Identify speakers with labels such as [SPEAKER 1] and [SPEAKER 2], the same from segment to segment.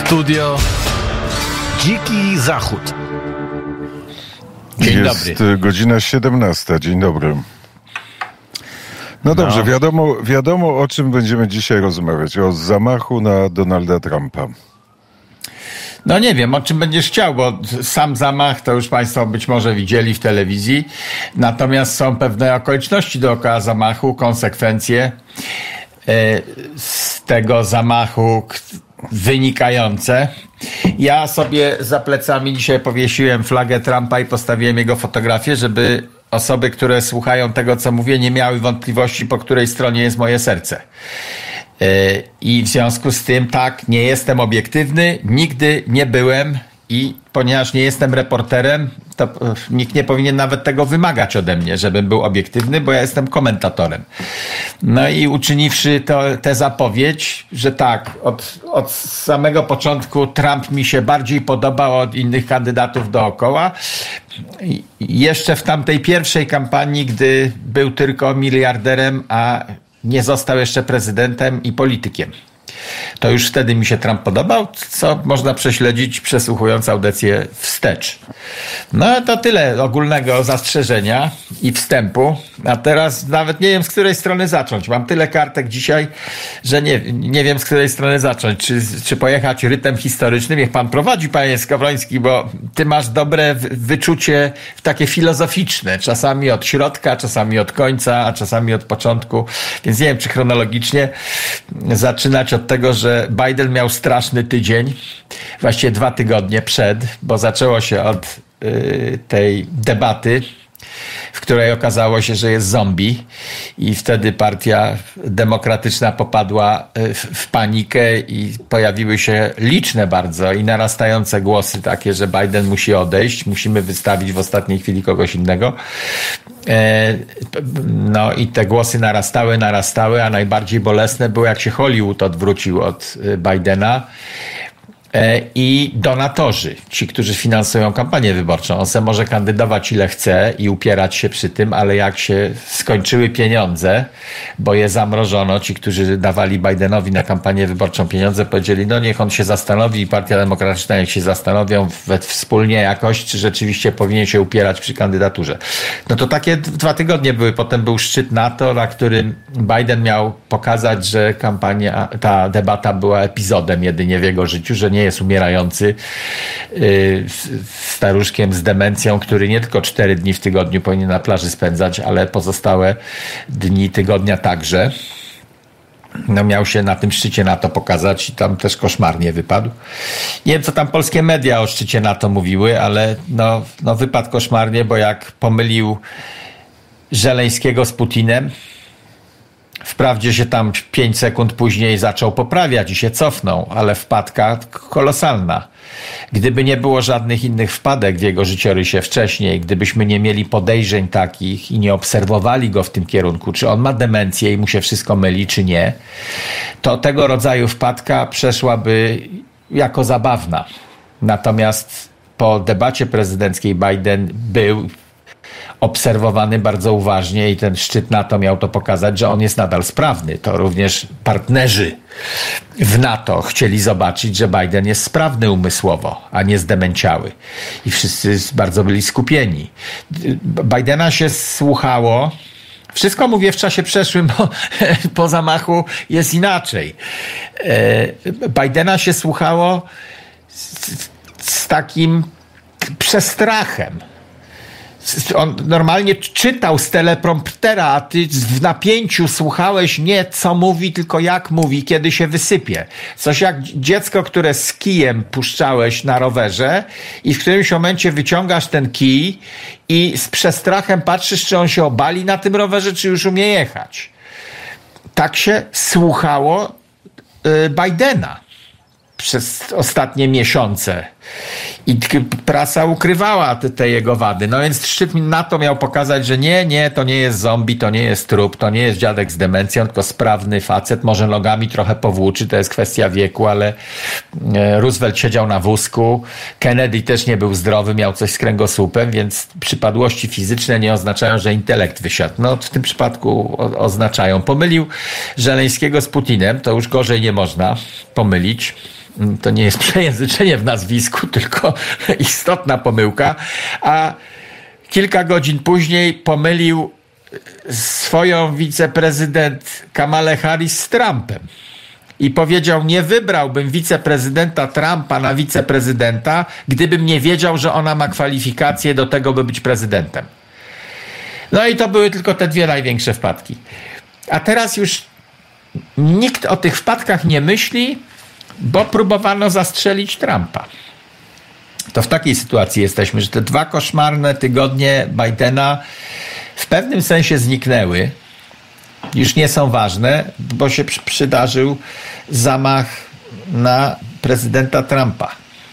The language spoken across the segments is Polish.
[SPEAKER 1] Studio Dziki Zachód.
[SPEAKER 2] Dzień dobry. Jest godzina 17. Dzień dobry. No dobrze, wiadomo o czym będziemy dzisiaj rozmawiać. O zamachu na Donalda Trumpa.
[SPEAKER 3] No nie wiem, o czym będziesz chciał, bo sam zamach to już Państwo być może widzieli w telewizji. Natomiast są pewne okoliczności dookoła zamachu, konsekwencje z tego zamachu wynikające. Ja sobie za plecami dzisiaj powiesiłem flagę Trumpa i postawiłem jego fotografię, żeby osoby, które słuchają tego, co mówię, nie miały wątpliwości, po której stronie jest moje serce. I w związku z tym tak, nie jestem obiektywny, nigdy nie byłem i ponieważ nie jestem reporterem, to nikt nie powinien nawet tego wymagać ode mnie, żebym był obiektywny, bo ja jestem komentatorem. No i uczyniwszy tę zapowiedź, że tak, od samego początku Trump mi się bardziej podobał od innych kandydatów dookoła. Jeszcze w tamtej pierwszej kampanii, gdy był tylko miliarderem, a nie został jeszcze prezydentem i politykiem. To już wtedy mi się Trump podobał, co można prześledzić, przesłuchując audycję wstecz. No to tyle ogólnego zastrzeżenia i wstępu. A teraz nawet nie wiem, z której strony zacząć. Mam tyle kartek dzisiaj, że nie wiem, z której strony zacząć. Czy pojechać rytm historyczny? Niech pan prowadzi, panie Skowroński, bo ty masz dobre wyczucie takie filozoficzne. Czasami od środka, czasami od końca, a czasami od początku. Więc nie wiem, czy chronologicznie zaczynać od tego, że Biden miał straszny tydzień, właściwie 2 tygodnie przed, bo zaczęło się od tej debaty, w której okazało się, że jest zombie i wtedy partia demokratyczna popadła w panikę i pojawiły się liczne bardzo i narastające głosy takie, że Biden musi odejść, musimy wystawić w ostatniej chwili kogoś innego. No i te głosy narastały, a najbardziej bolesne było, jak się Hollywood odwrócił od Bidena i donatorzy, ci, którzy finansują kampanię wyborczą. On se może kandydować ile chce i upierać się przy tym, ale jak się skończyły pieniądze, bo je zamrożono, ci, którzy dawali Bidenowi na kampanię wyborczą pieniądze, powiedzieli, no niech on się zastanowi i Partia Demokratyczna niech się zastanowią wspólnie jakoś, czy rzeczywiście powinien się upierać przy kandydaturze. No to takie 2 tygodnie były. Potem był szczyt NATO, na którym Biden miał pokazać, że ta debata była epizodem jedynie w jego życiu, że nie jest umierający staruszkiem z demencją, który nie tylko 4 dni w tygodniu powinien na plaży spędzać, ale pozostałe dni tygodnia także. No miał się na tym szczycie NATO pokazać i tam też koszmarnie wypadł. Nie wiem, co tam polskie media o szczycie NATO mówiły, ale no wypadł koszmarnie, bo jak pomylił Żeleńskiego z Putinem, wprawdzie się tam 5 sekund później zaczął poprawiać i się cofnął, ale wpadka kolosalna. Gdyby nie było żadnych innych wpadek w jego życiorysie wcześniej, gdybyśmy nie mieli podejrzeń takich i nie obserwowali go w tym kierunku, czy on ma demencję i mu się wszystko myli, czy nie, to tego rodzaju wpadka przeszłaby jako zabawna. Natomiast po debacie prezydenckiej Biden był obserwowany bardzo uważnie i ten szczyt NATO miał to pokazać, że on jest nadal sprawny. To również partnerzy w NATO chcieli zobaczyć, że Biden jest sprawny umysłowo, a nie zdemęciały. I wszyscy bardzo byli skupieni. Bidena się słuchało. Wszystko mówię w czasie przeszłym, bo po zamachu jest inaczej. Bidena się słuchało z takim przestrachem. On normalnie czytał z telepromptera, a ty w napięciu słuchałeś nie co mówi, tylko jak mówi, kiedy się wysypie. Coś jak dziecko, które z kijem puszczałeś na rowerze i w którymś momencie wyciągasz ten kij i z przestrachem patrzysz, czy on się obali na tym rowerze, czy już umie jechać. Tak się słuchało Bidena przez ostatnie miesiące. I prasa ukrywała te jego wady. No więc szczyt NATO miał pokazać, że nie, to nie jest zombie, to nie jest trup, to nie jest dziadek z demencją, tylko sprawny facet, może nogami trochę powłóczy, to jest kwestia wieku, ale Roosevelt siedział na wózku, Kennedy też nie był zdrowy, miał coś z kręgosłupem, więc przypadłości fizyczne nie oznaczają, że intelekt wysiadł. No w tym przypadku oznaczają. Pomylił Żeleńskiego z Putinem, to już gorzej nie można pomylić. To nie jest przejęzyczenie w nazwisku, tylko istotna pomyłka. A kilka godzin później pomylił swoją wiceprezydent Kamalę Harris z Trumpem. I powiedział, nie wybrałbym wiceprezydenta Trumpa na wiceprezydenta, gdybym nie wiedział, że ona ma kwalifikacje do tego, by być prezydentem. No i to były tylko te dwie największe wpadki. A teraz już nikt o tych wpadkach nie myśli, bo próbowano zastrzelić Trumpa. To w takiej sytuacji jesteśmy, że te 2 koszmarne tygodnie Bidena w pewnym sensie zniknęły. Już nie są ważne, bo się przydarzył zamach na prezydenta Trumpa.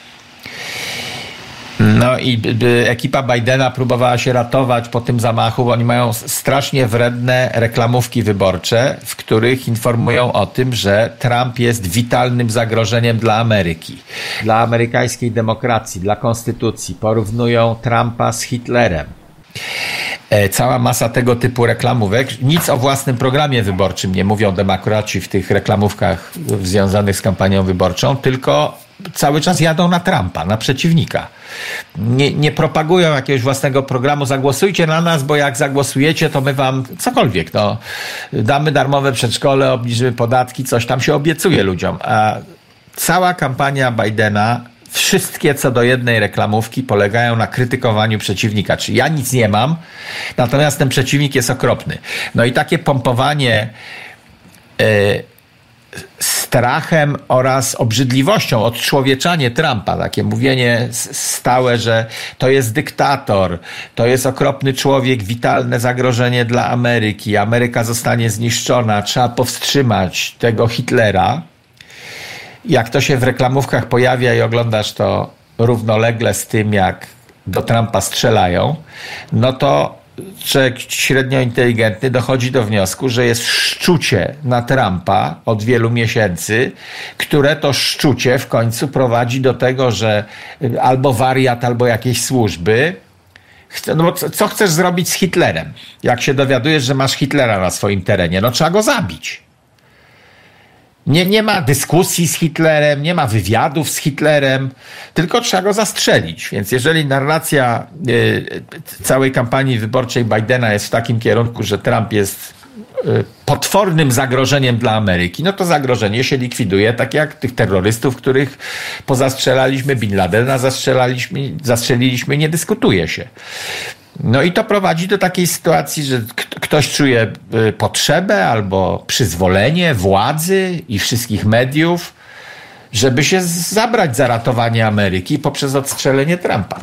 [SPEAKER 3] No i ekipa Bidena próbowała się ratować po tym zamachu, bo oni mają strasznie wredne reklamówki wyborcze, w których informują o tym, że Trump jest witalnym zagrożeniem dla Ameryki, dla amerykańskiej demokracji, dla konstytucji. Porównują Trumpa z Hitlerem. Cała masa tego typu reklamówek. Nic o własnym programie wyborczym nie mówią demokraci w tych reklamówkach związanych z kampanią wyborczą, tylko cały czas jadą na Trumpa, na przeciwnika. Nie propagują jakiegoś własnego programu, zagłosujcie na nas, bo jak zagłosujecie, to my wam cokolwiek, damy darmowe przedszkole, obniżymy podatki, coś tam się obiecuje ludziom. A cała kampania Bidena, wszystkie co do jednej reklamówki polegają na krytykowaniu przeciwnika. Czyli ja nic nie mam, natomiast ten przeciwnik jest okropny. No i takie pompowanie strachem oraz obrzydliwością, odczłowieczanie Trumpa, takie mówienie stałe, że to jest dyktator, to jest okropny człowiek, witalne zagrożenie dla Ameryki, Ameryka zostanie zniszczona, trzeba powstrzymać tego Hitlera. Jak to się w reklamówkach pojawia i oglądasz to równolegle z tym, jak do Trumpa strzelają, no to człowiek średnio inteligentny dochodzi do wniosku, że jest szczucie na Trumpa od wielu miesięcy, które to szczucie w końcu prowadzi do tego, że albo wariat, albo jakieś służby. No bo co chcesz zrobić z Hitlerem? Jak się dowiadujesz, że masz Hitlera na swoim terenie, no trzeba go zabić. Nie ma dyskusji z Hitlerem, nie ma wywiadów z Hitlerem, tylko trzeba go zastrzelić. Więc jeżeli narracja całej kampanii wyborczej Bidena jest w takim kierunku, że Trump jest potwornym zagrożeniem dla Ameryki, no to zagrożenie się likwiduje, tak jak tych terrorystów, których pozastrzelaliśmy, Bin Ladena zastrzeliliśmy, nie dyskutuje się. No i to prowadzi do takiej sytuacji, że ktoś czuje potrzebę albo przyzwolenie władzy i wszystkich mediów, żeby się zabrać za ratowanie Ameryki poprzez odstrzelenie Trumpa.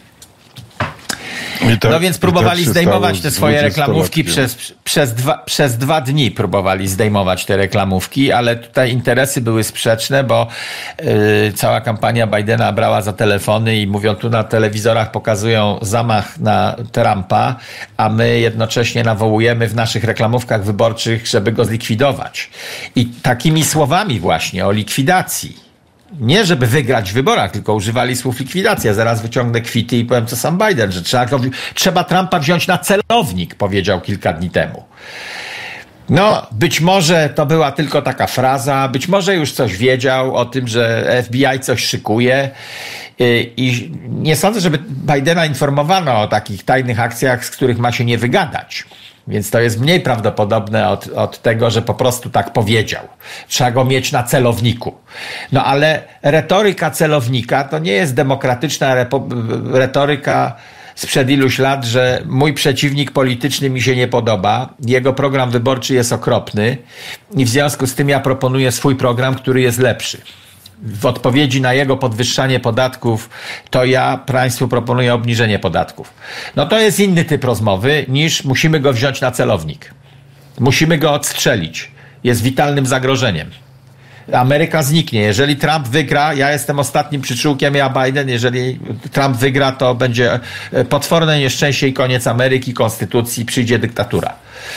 [SPEAKER 3] No więc próbowali zdejmować te swoje reklamówki przez 2 dni próbowali zdejmować te reklamówki, ale tutaj interesy były sprzeczne, bo cała kampania Bidena brała za telefony i mówią, tu na telewizorach pokazują zamach na Trumpa, a my jednocześnie nawołujemy w naszych reklamówkach wyborczych, żeby go zlikwidować. I takimi słowami właśnie o likwidacji, nie żeby wygrać w wyborach, tylko używali słów likwidacja. Zaraz wyciągnę kwity i powiem, co sam Biden, że trzeba Trumpa wziąć na celownik, powiedział kilka dni temu. No, być może to była tylko taka fraza, być może już coś wiedział o tym, że FBI coś szykuje i nie sądzę, żeby Bidena informowano o takich tajnych akcjach, z których ma się nie wygadać. Więc to jest mniej prawdopodobne od tego, że po prostu tak powiedział. Trzeba go mieć na celowniku. No ale retoryka celownika to nie jest demokratyczna retoryka sprzed iluś lat, że mój przeciwnik polityczny mi się nie podoba, jego program wyborczy jest okropny i w związku z tym ja proponuję swój program, który jest lepszy. W odpowiedzi na jego podwyższanie podatków, to ja państwu proponuję obniżenie podatków. No to jest inny typ rozmowy niż musimy go wziąć na celownik. Musimy go odstrzelić. Jest witalnym zagrożeniem. Ameryka zniknie. Jeżeli Trump wygra, ja jestem ostatnim przyczółkiem, ja Biden, jeżeli Trump wygra, to będzie potworne nieszczęście i koniec Ameryki, konstytucji, przyjdzie dyktatura.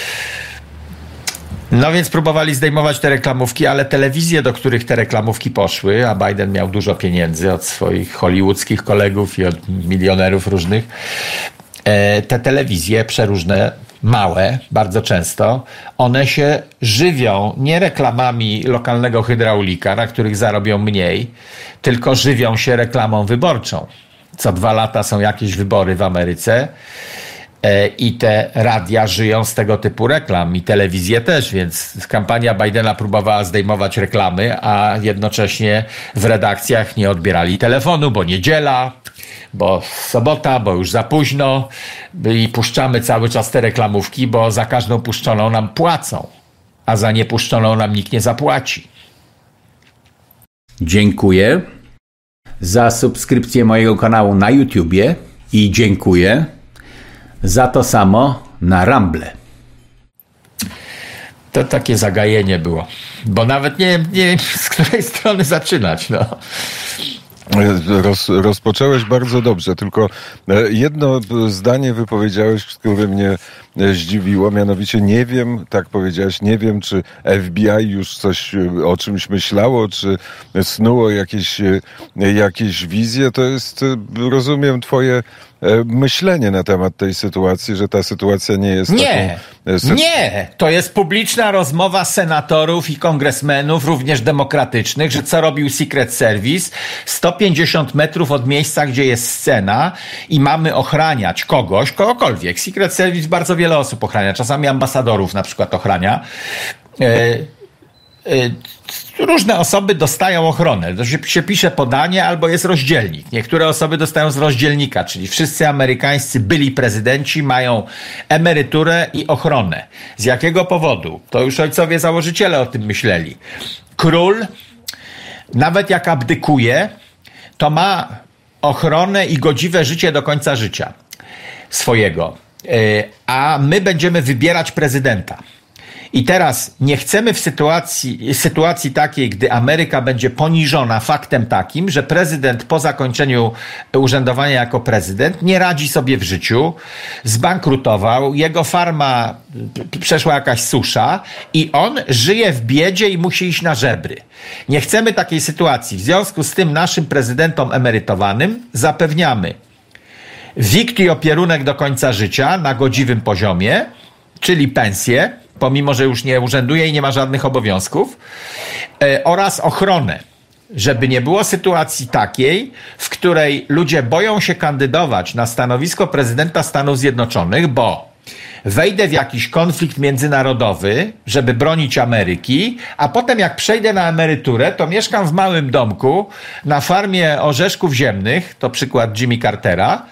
[SPEAKER 3] No więc próbowali zdejmować te reklamówki, ale telewizje, do których te reklamówki poszły, a Biden miał dużo pieniędzy od swoich hollywoodzkich kolegów i od milionerów różnych, te telewizje przeróżne, małe, bardzo często, one się żywią nie reklamami lokalnego hydraulika, na których zarobią mniej, tylko żywią się reklamą wyborczą. Co 2 lata są jakieś wybory w Ameryce i te radia żyją z tego typu reklam i telewizje też, więc kampania Bidena próbowała zdejmować reklamy, a jednocześnie w redakcjach nie odbierali telefonu, bo niedziela, bo sobota, bo już za późno i puszczamy cały czas te reklamówki, bo za każdą puszczoną nam płacą, a za niepuszczoną nam nikt nie zapłaci.
[SPEAKER 4] Dziękuję za subskrypcję mojego kanału na YouTubie i dziękuję za to samo na Rumble.
[SPEAKER 3] To takie zagajenie było, bo nawet nie wiem z której strony zaczynać. No.
[SPEAKER 2] Rozpocząłeś bardzo dobrze, tylko jedno zdanie wypowiedziałeś, które mnie zdziwiło, mianowicie nie wiem, tak powiedziałeś, nie wiem, czy FBI już coś o czymś myślało, czy snuło jakieś wizje. To jest, rozumiem, twoje myślenie na temat tej sytuacji, że ta sytuacja nie jest
[SPEAKER 3] Nie, to jest publiczna rozmowa senatorów i kongresmenów, również demokratycznych, że co robił Secret Service 150 metrów od miejsca, gdzie jest scena i mamy ochraniać kogokolwiek. Secret Service bardzo wiele osób ochrania, czasami ambasadorów na przykład ochrania. Różne osoby dostają ochronę. To się pisze podanie albo jest rozdzielnik. Niektóre osoby dostają z rozdzielnika, czyli wszyscy amerykańscy byli prezydenci mają emeryturę i ochronę. Z jakiego powodu? To już ojcowie założyciele o tym myśleli. Król, nawet jak abdykuje, to ma ochronę i godziwe życie do końca życia swojego. A my będziemy wybierać prezydenta. I teraz nie chcemy w sytuacji takiej, gdy Ameryka będzie poniżona faktem takim, że prezydent po zakończeniu urzędowania jako prezydent nie radzi sobie w życiu, zbankrutował, jego farma przeszła jakaś susza i on żyje w biedzie i musi iść na żebry. Nie chcemy takiej sytuacji. W związku z tym naszym prezydentom emerytowanym zapewniamy wikt i opierunek do końca życia na godziwym poziomie, czyli pensję, pomimo że już nie urzęduje i nie ma żadnych obowiązków, oraz ochronę, żeby nie było sytuacji takiej, w której ludzie boją się kandydować na stanowisko prezydenta Stanów Zjednoczonych, bo wejdę w jakiś konflikt międzynarodowy, żeby bronić Ameryki, a potem jak przejdę na emeryturę, to mieszkam w małym domku na farmie orzeszków ziemnych, to przykład Jimmy Cartera,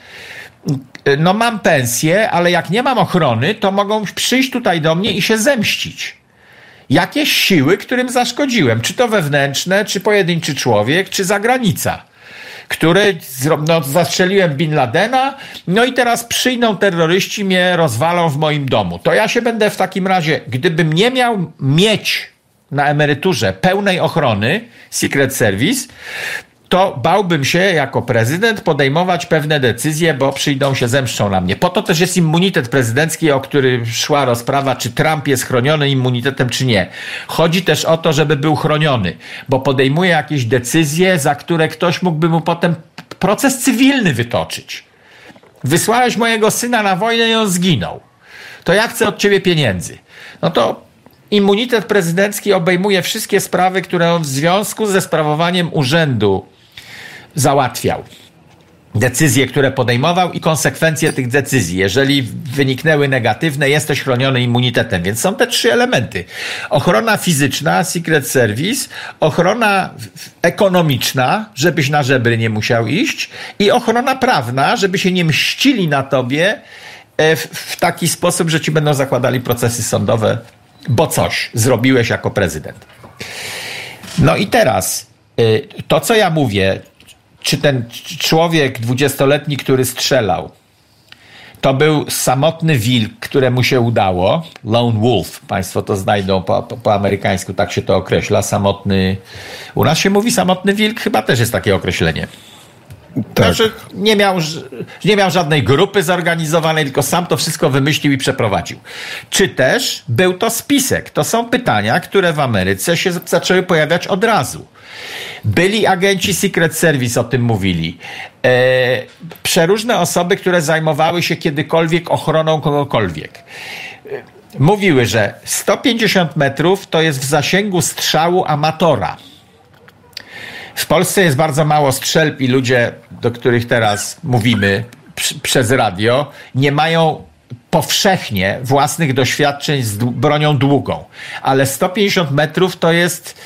[SPEAKER 3] no mam pensję, ale jak nie mam ochrony, to mogą przyjść tutaj do mnie i się zemścić. Jakieś siły, którym zaszkodziłem, czy to wewnętrzne, czy pojedynczy człowiek, czy zagranica, który zastrzeliłem Bin Ladena, no i teraz przyjdą terroryści, mnie rozwalą w moim domu. To ja się będę w takim razie, gdybym nie miał mieć na emeryturze pełnej ochrony Secret Service, to bałbym się jako prezydent podejmować pewne decyzje, bo przyjdą się zemszczą na mnie. Po to też jest immunitet prezydencki, o który szła rozprawa, czy Trump jest chroniony immunitetem, czy nie. Chodzi też o to, żeby był chroniony, bo podejmuje jakieś decyzje, za które ktoś mógłby mu potem proces cywilny wytoczyć. Wysłałeś mojego syna na wojnę i on zginął. To ja chcę od ciebie pieniędzy. No to immunitet prezydencki obejmuje wszystkie sprawy, które on w związku ze sprawowaniem urzędu załatwiał. Decyzje, które podejmował i konsekwencje tych decyzji. Jeżeli wyniknęły negatywne, jesteś chroniony immunitetem. Więc są te 3 elementy. Ochrona fizyczna, Secret Service, ochrona ekonomiczna, żebyś na żebry nie musiał iść i ochrona prawna, żeby się nie mścili na tobie w taki sposób, że ci będą zakładali procesy sądowe, bo coś zrobiłeś jako prezydent. No i teraz to, co ja mówię, czy ten człowiek 20-letni, który strzelał, To był samotny wilk, któremu się udało. Lone wolf. Państwo to znajdą po amerykańsku, tak się to określa. Samotny. U nas się mówi samotny wilk, chyba też jest takie określenie.
[SPEAKER 2] Tak.
[SPEAKER 3] Znaczy, nie miał żadnej grupy zorganizowanej, tylko sam to wszystko wymyślił i przeprowadził. Czy też był to spisek? To są pytania, które w Ameryce się zaczęły pojawiać od razu. Byli agenci Secret Service, o tym mówili. Przeróżne osoby, które zajmowały się kiedykolwiek ochroną kogokolwiek. Mówiły, że 150 metrów to jest w zasięgu strzału amatora. W Polsce jest bardzo mało strzelb i ludzie, do których teraz mówimy przez radio, nie mają powszechnie własnych doświadczeń z bronią długą. Ale 150 metrów to jest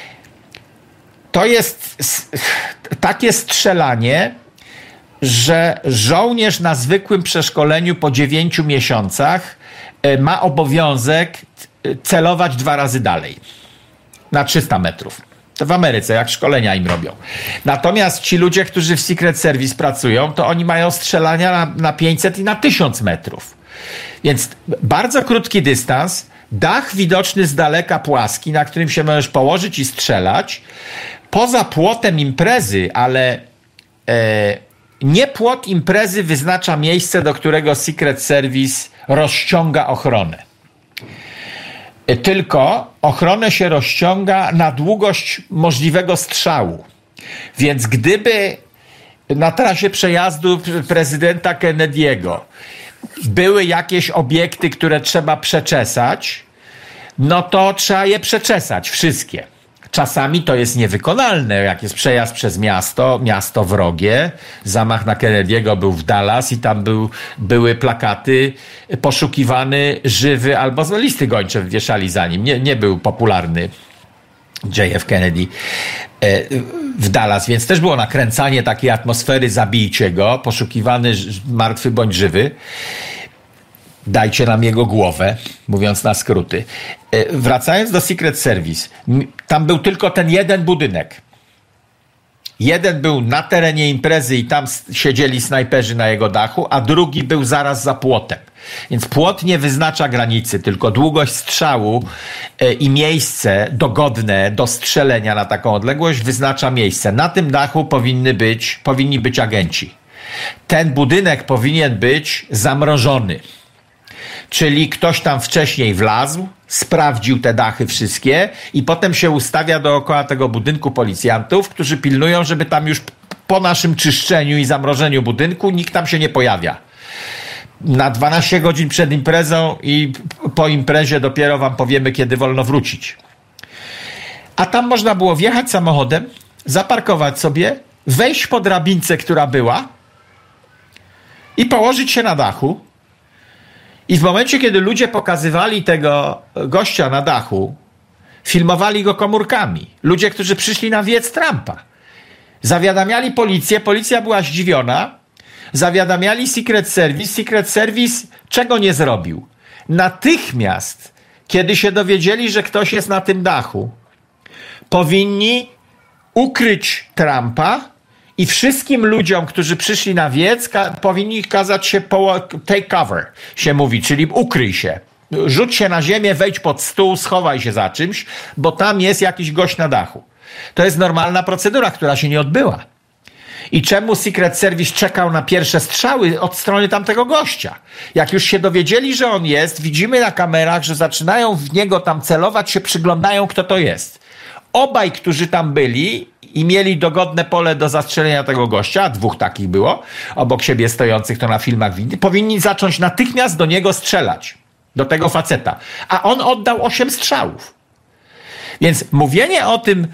[SPEAKER 3] takie strzelanie, że żołnierz na zwykłym przeszkoleniu po 9 miesiącach ma obowiązek celować 2 razy dalej. Na 300 metrów. To w Ameryce, jak szkolenia im robią. Natomiast ci ludzie, którzy w Secret Service pracują, to oni mają strzelania na 500 i na 1000 metrów. Więc bardzo krótki dystans, dach widoczny z daleka płaski, na którym się możesz położyć i strzelać. Poza płotem imprezy, ale nie płot imprezy wyznacza miejsce, do którego Secret Service rozciąga ochronę. Tylko ochronę się rozciąga na długość możliwego strzału. Więc gdyby na trasie przejazdu prezydenta Kennedy'ego były jakieś obiekty, które trzeba przeczesać, no to trzeba je przeczesać, wszystkie. Czasami to jest niewykonalne, jak jest przejazd przez miasto wrogie. Zamach na Kennedy'ego był w Dallas i tam były plakaty poszukiwany żywy albo listy gończe wieszali za nim. Nie był popularny JF Kennedy w Dallas, więc też było nakręcanie takiej atmosfery, zabijcie go, poszukiwany martwy bądź żywy. Dajcie nam jego głowę, mówiąc na skróty. Wracając do Secret Service, tam był tylko ten jeden budynek. Jeden był na terenie imprezy i tam siedzieli snajperzy na jego dachu, a drugi był zaraz za płotem. Więc płot nie wyznacza granicy, tylko długość strzału i miejsce dogodne do strzelenia na taką odległość wyznacza miejsce. Na tym dachu powinni być agenci. Ten budynek powinien być zamrożony. Czyli ktoś tam wcześniej wlazł, sprawdził te dachy wszystkie i potem się ustawia dookoła tego budynku policjantów, którzy pilnują, żeby tam już po naszym czyszczeniu i zamrożeniu budynku nikt tam się nie pojawia. Na 12 godzin przed imprezą i po imprezie dopiero wam powiemy, kiedy wolno wrócić. A tam można było wjechać samochodem, zaparkować sobie, wejść po drabince, która była i położyć się na dachu. I w momencie, kiedy ludzie pokazywali tego gościa na dachu, filmowali go komórkami. Ludzie, którzy przyszli na wiec Trumpa. Zawiadamiali policję, policja była zdziwiona. Zawiadamiali Secret Service czego nie zrobił? Natychmiast, kiedy się dowiedzieli, że ktoś jest na tym dachu, powinni ukryć Trumpa i wszystkim ludziom, którzy przyszli na wiec, powinni kazać się take cover, się mówi, czyli ukryj się. Rzuć się na ziemię, wejdź pod stół, schowaj się za czymś, bo tam jest jakiś gość na dachu. To jest normalna procedura, która się nie odbyła. I czemu Secret Service czekał na pierwsze strzały od strony tamtego gościa? Jak już się dowiedzieli, że on jest, widzimy na kamerach, że zaczynają w niego tam celować, się przyglądają, kto to jest. Obaj, którzy tam byli i mieli dogodne pole do zastrzelenia tego gościa, 2 takich było, obok siebie stojących, to na filmach widzi, powinni zacząć natychmiast do niego strzelać, do tego faceta. A on oddał 8 strzałów. Więc mówienie o tym,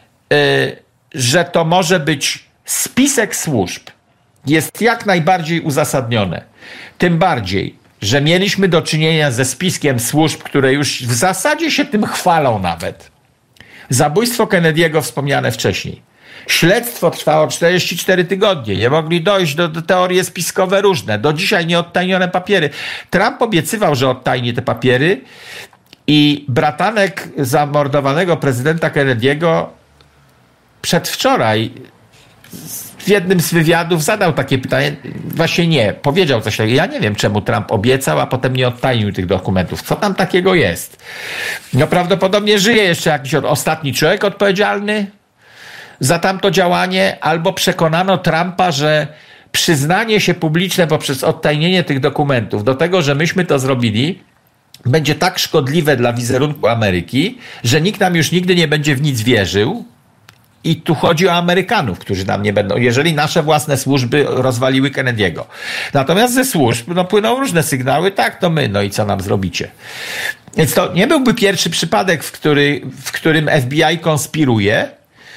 [SPEAKER 3] że to może być spisek służb, jest jak najbardziej uzasadnione. Tym bardziej, że mieliśmy do czynienia ze spiskiem służb, które już w zasadzie się tym chwalą nawet. Zabójstwo Kennedy'ego wspomniane wcześniej. Śledztwo trwało 44 tygodnie. Nie mogli dojść do teorie spiskowe różne. Do dzisiaj nieodtajnione papiery. Trump obiecywał, że odtajni te papiery i bratanek zamordowanego prezydenta Kennedy'ego przedwczoraj w jednym z wywiadów zadał takie pytanie, właśnie nie, powiedział coś takiego. Ja nie wiem, czemu Trump obiecał, a potem nie odtajnił tych dokumentów. Co tam takiego jest? No prawdopodobnie żyje jeszcze jakiś ostatni człowiek odpowiedzialny za tamto działanie, albo przekonano Trumpa, że przyznanie się publiczne poprzez odtajnienie tych dokumentów do tego, że myśmy to zrobili, będzie tak szkodliwe dla wizerunku Ameryki, że nikt nam już nigdy nie będzie w nic wierzył. I tu chodzi o Amerykanów, którzy nam nie będą, jeżeli nasze własne służby rozwaliły Kennedy'ego. Natomiast ze służb płyną różne sygnały, tak, to my, no i co nam zrobicie? Więc to nie byłby pierwszy przypadek, w którym FBI konspiruje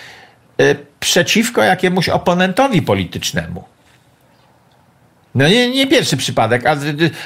[SPEAKER 3] przeciwko jakiemuś oponentowi politycznemu. No nie pierwszy przypadek, a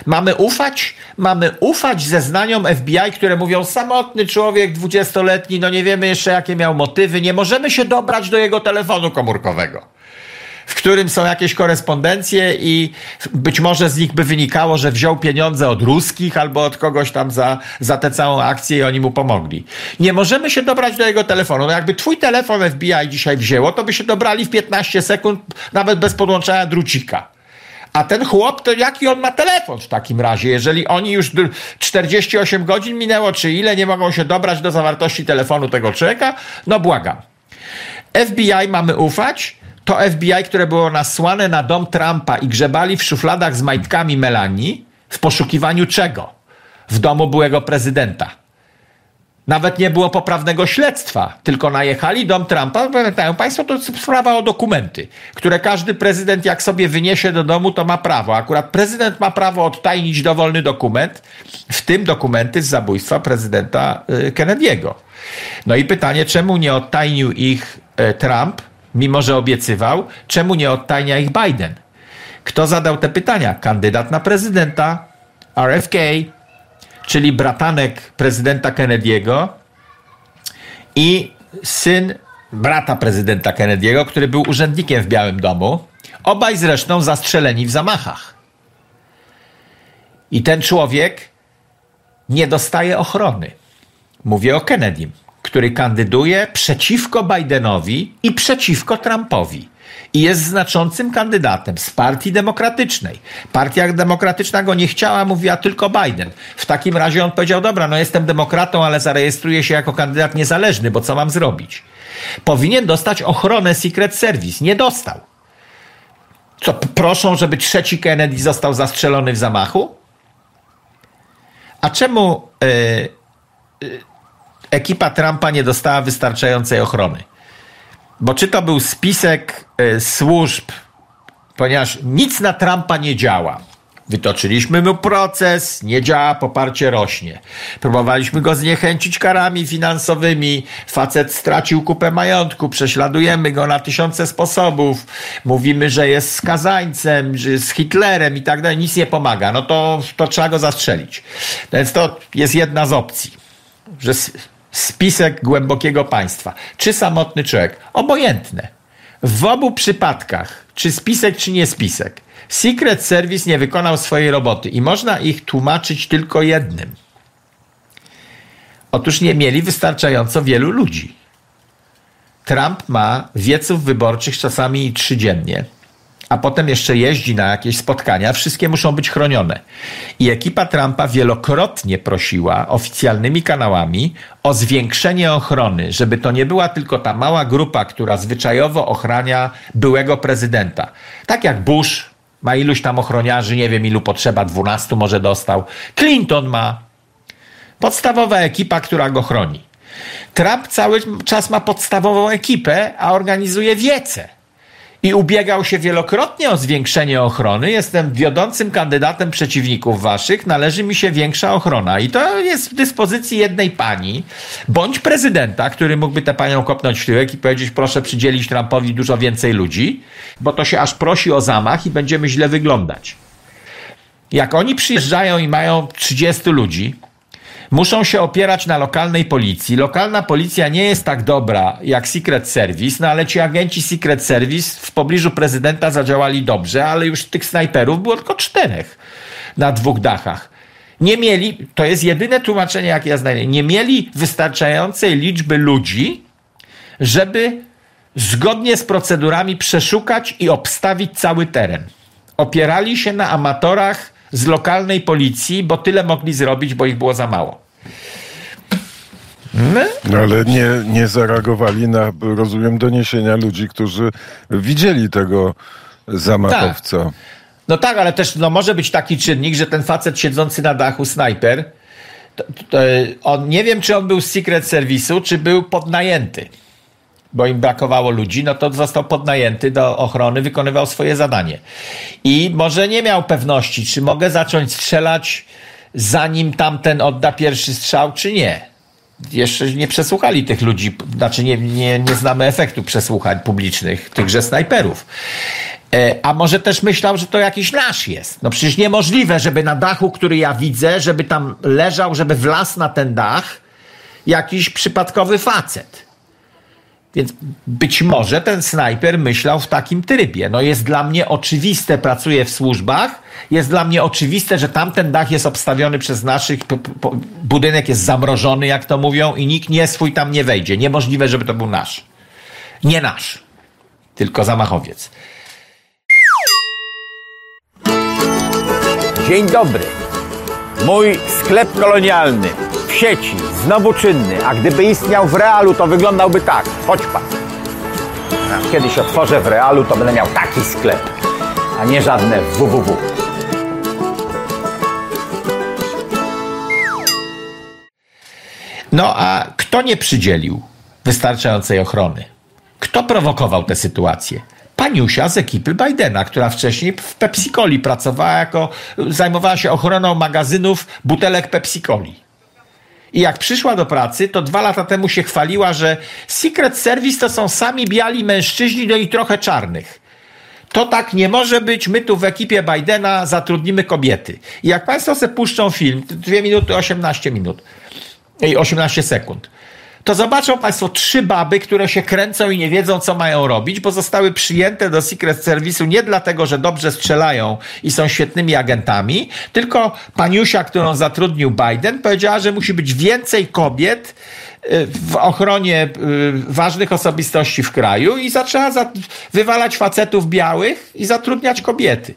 [SPEAKER 3] mamy ufać zeznaniom FBI, które mówią, samotny człowiek, 20-letni, no nie wiemy jeszcze jakie miał motywy, nie możemy się dobrać do jego telefonu komórkowego, w którym są jakieś korespondencje i być może z nich by wynikało, że wziął pieniądze od ruskich albo od kogoś tam za tę całą akcję i oni mu pomogli. Nie możemy się dobrać do jego telefonu. No jakby twój telefon FBI dzisiaj wzięło, to by się dobrali w 15 sekund, nawet bez podłączania drucika. A ten chłop, to jaki on ma telefon w takim razie? Jeżeli oni już 48 godzin minęło, czy ile, nie mogą się dobrać do zawartości telefonu tego człowieka? No błagam. FBI mamy ufać? To FBI, które było nasłane na dom Trumpa i grzebali w szufladach z majtkami Melanii, w poszukiwaniu czego? W domu byłego prezydenta. Nawet nie było poprawnego śledztwa, tylko najechali dom Trumpa. Pamiętają państwo, to sprawa o dokumenty, które każdy prezydent jak sobie wyniesie do domu, to ma prawo. Akurat prezydent ma prawo odtajnić dowolny dokument, w tym dokumenty z zabójstwa prezydenta Kennedy'ego. No i pytanie, czemu nie odtajnił ich Trump, mimo że obiecywał, czemu nie odtajnia ich Biden? Kto zadał te pytania? Kandydat na prezydenta, RFK, czyli bratanek prezydenta Kennedy'ego i syn brata prezydenta Kennedy'ego, który był urzędnikiem w Białym Domu. Obaj zresztą zastrzeleni w zamachach. I ten człowiek nie dostaje ochrony. Mówię o Kennedym, który kandyduje przeciwko Bidenowi i przeciwko Trumpowi. I jest znaczącym kandydatem z Partii Demokratycznej. Partia Demokratyczna go nie chciała, mówiła tylko Biden. W takim razie on powiedział, dobra, no jestem demokratą, ale zarejestruję się jako kandydat niezależny, bo co mam zrobić? Powinien dostać ochronę Secret Service. Nie dostał. Co, proszą, żeby trzeci Kennedy został zastrzelony w zamachu? A czemu ekipa Trumpa nie dostała wystarczającej ochrony? Bo czy to był spisek służb, ponieważ nic na Trumpa nie działa. Wytoczyliśmy mu proces, nie działa, poparcie rośnie. Próbowaliśmy go zniechęcić karami finansowymi, facet stracił kupę majątku, prześladujemy go na tysiące sposobów, mówimy, że jest skazańcem, że jest Hitlerem i tak dalej, nic nie pomaga. No to trzeba go zastrzelić. Więc to jest jedna z opcji, że spisek głębokiego państwa. Czy samotny człowiek? Obojętne. W obu przypadkach, czy spisek, czy nie spisek, Secret Service nie wykonał swojej roboty i można ich tłumaczyć tylko jednym. Otóż nie mieli wystarczająco wielu ludzi. Trump ma wieców wyborczych czasami 3 dziennie, a potem jeszcze jeździ na jakieś spotkania, wszystkie muszą być chronione. I ekipa Trumpa wielokrotnie prosiła oficjalnymi kanałami o zwiększenie ochrony, żeby to nie była tylko ta mała grupa, która zwyczajowo ochrania byłego prezydenta. Tak jak Bush ma iluś tam ochroniarzy, nie wiem ilu potrzeba, 12 może dostał. Clinton ma. Podstawowa ekipa, która go chroni. Trump cały czas ma podstawową ekipę, a organizuje wiece. I ubiegał się wielokrotnie o zwiększenie ochrony. Jestem wiodącym kandydatem przeciwników waszych, należy mi się większa ochrona. I to jest w dyspozycji jednej pani, bądź prezydenta, który mógłby tę panią kopnąć w tyłek i powiedzieć, proszę przydzielić Trumpowi dużo więcej ludzi, bo to się aż prosi o zamach i będziemy źle wyglądać. Jak oni przyjeżdżają i mają 30 ludzi, muszą się opierać na lokalnej policji. Lokalna policja nie jest tak dobra jak Secret Service, no ale ci agenci Secret Service w pobliżu prezydenta zadziałali dobrze, ale już tych snajperów było tylko 4 na 2 dachach. Nie mieli, to jest jedyne tłumaczenie, jakie ja znajdę, nie mieli wystarczającej liczby ludzi, żeby zgodnie z procedurami przeszukać i obstawić cały teren. Opierali się na amatorach z lokalnej policji, bo tyle mogli zrobić, bo ich było za mało.
[SPEAKER 2] No ale nie zareagowali na, rozumiem, doniesienia ludzi, którzy widzieli tego zamachowca.
[SPEAKER 3] Tak. No tak, ale też może być taki czynnik, że ten facet siedzący na dachu, snajper, on nie wiem, czy on był z Secret Service'u, czy był podnajęty, bo im brakowało ludzi, no to został podnajęty do ochrony, wykonywał swoje zadanie. I może nie miał pewności, czy mogę zacząć strzelać, zanim tamten odda pierwszy strzał, czy nie. Jeszcze nie przesłuchali tych ludzi, znaczy nie znamy efektu przesłuchań publicznych tychże snajperów. A może też myślał, że to jakiś nasz jest. No przecież niemożliwe, żeby na dachu, który ja widzę, żeby tam leżał, żeby wlazł na ten dach jakiś przypadkowy facet. Więc być może ten snajper myślał w takim trybie. No jest dla mnie oczywiste, pracuję w służbach, jest dla mnie oczywiste, że tamten dach jest obstawiony przez naszych, budynek jest zamrożony, jak to mówią, i nikt swój tam nie wejdzie. Niemożliwe, żeby to był nasz. Nie nasz, tylko zamachowiec.
[SPEAKER 5] Dzień dobry. Mój sklep kolonialny w sieci, znowu czynny, a gdyby istniał w realu, to wyglądał tak. Chodź pan. Kiedyś otworzę w realu, to będę miał taki sklep, a nie żadne www.
[SPEAKER 3] No a kto nie przydzielił wystarczającej ochrony? Kto prowokował tę sytuację? Paniusia z ekipy Bidena, która wcześniej w Pepsi-Coli pracowała zajmowała się ochroną magazynów butelek Pepsi-Coli. I jak przyszła do pracy, to 2 lata temu się chwaliła, że Secret Service to są sami biali mężczyźni, no i trochę czarnych. To tak nie może być, my tu w ekipie Bidena zatrudnimy kobiety. I jak państwo sobie puszczą film, 2 minuty 18 minut, 18 sekund, to zobaczą państwo 3 baby, które się kręcą i nie wiedzą, co mają robić, bo zostały przyjęte do Secret Service'u nie dlatego, że dobrze strzelają i są świetnymi agentami, tylko paniusia, którą zatrudnił Biden, powiedziała, że musi być więcej kobiet w ochronie ważnych osobistości w kraju i zaczęła wywalać facetów białych i zatrudniać kobiety,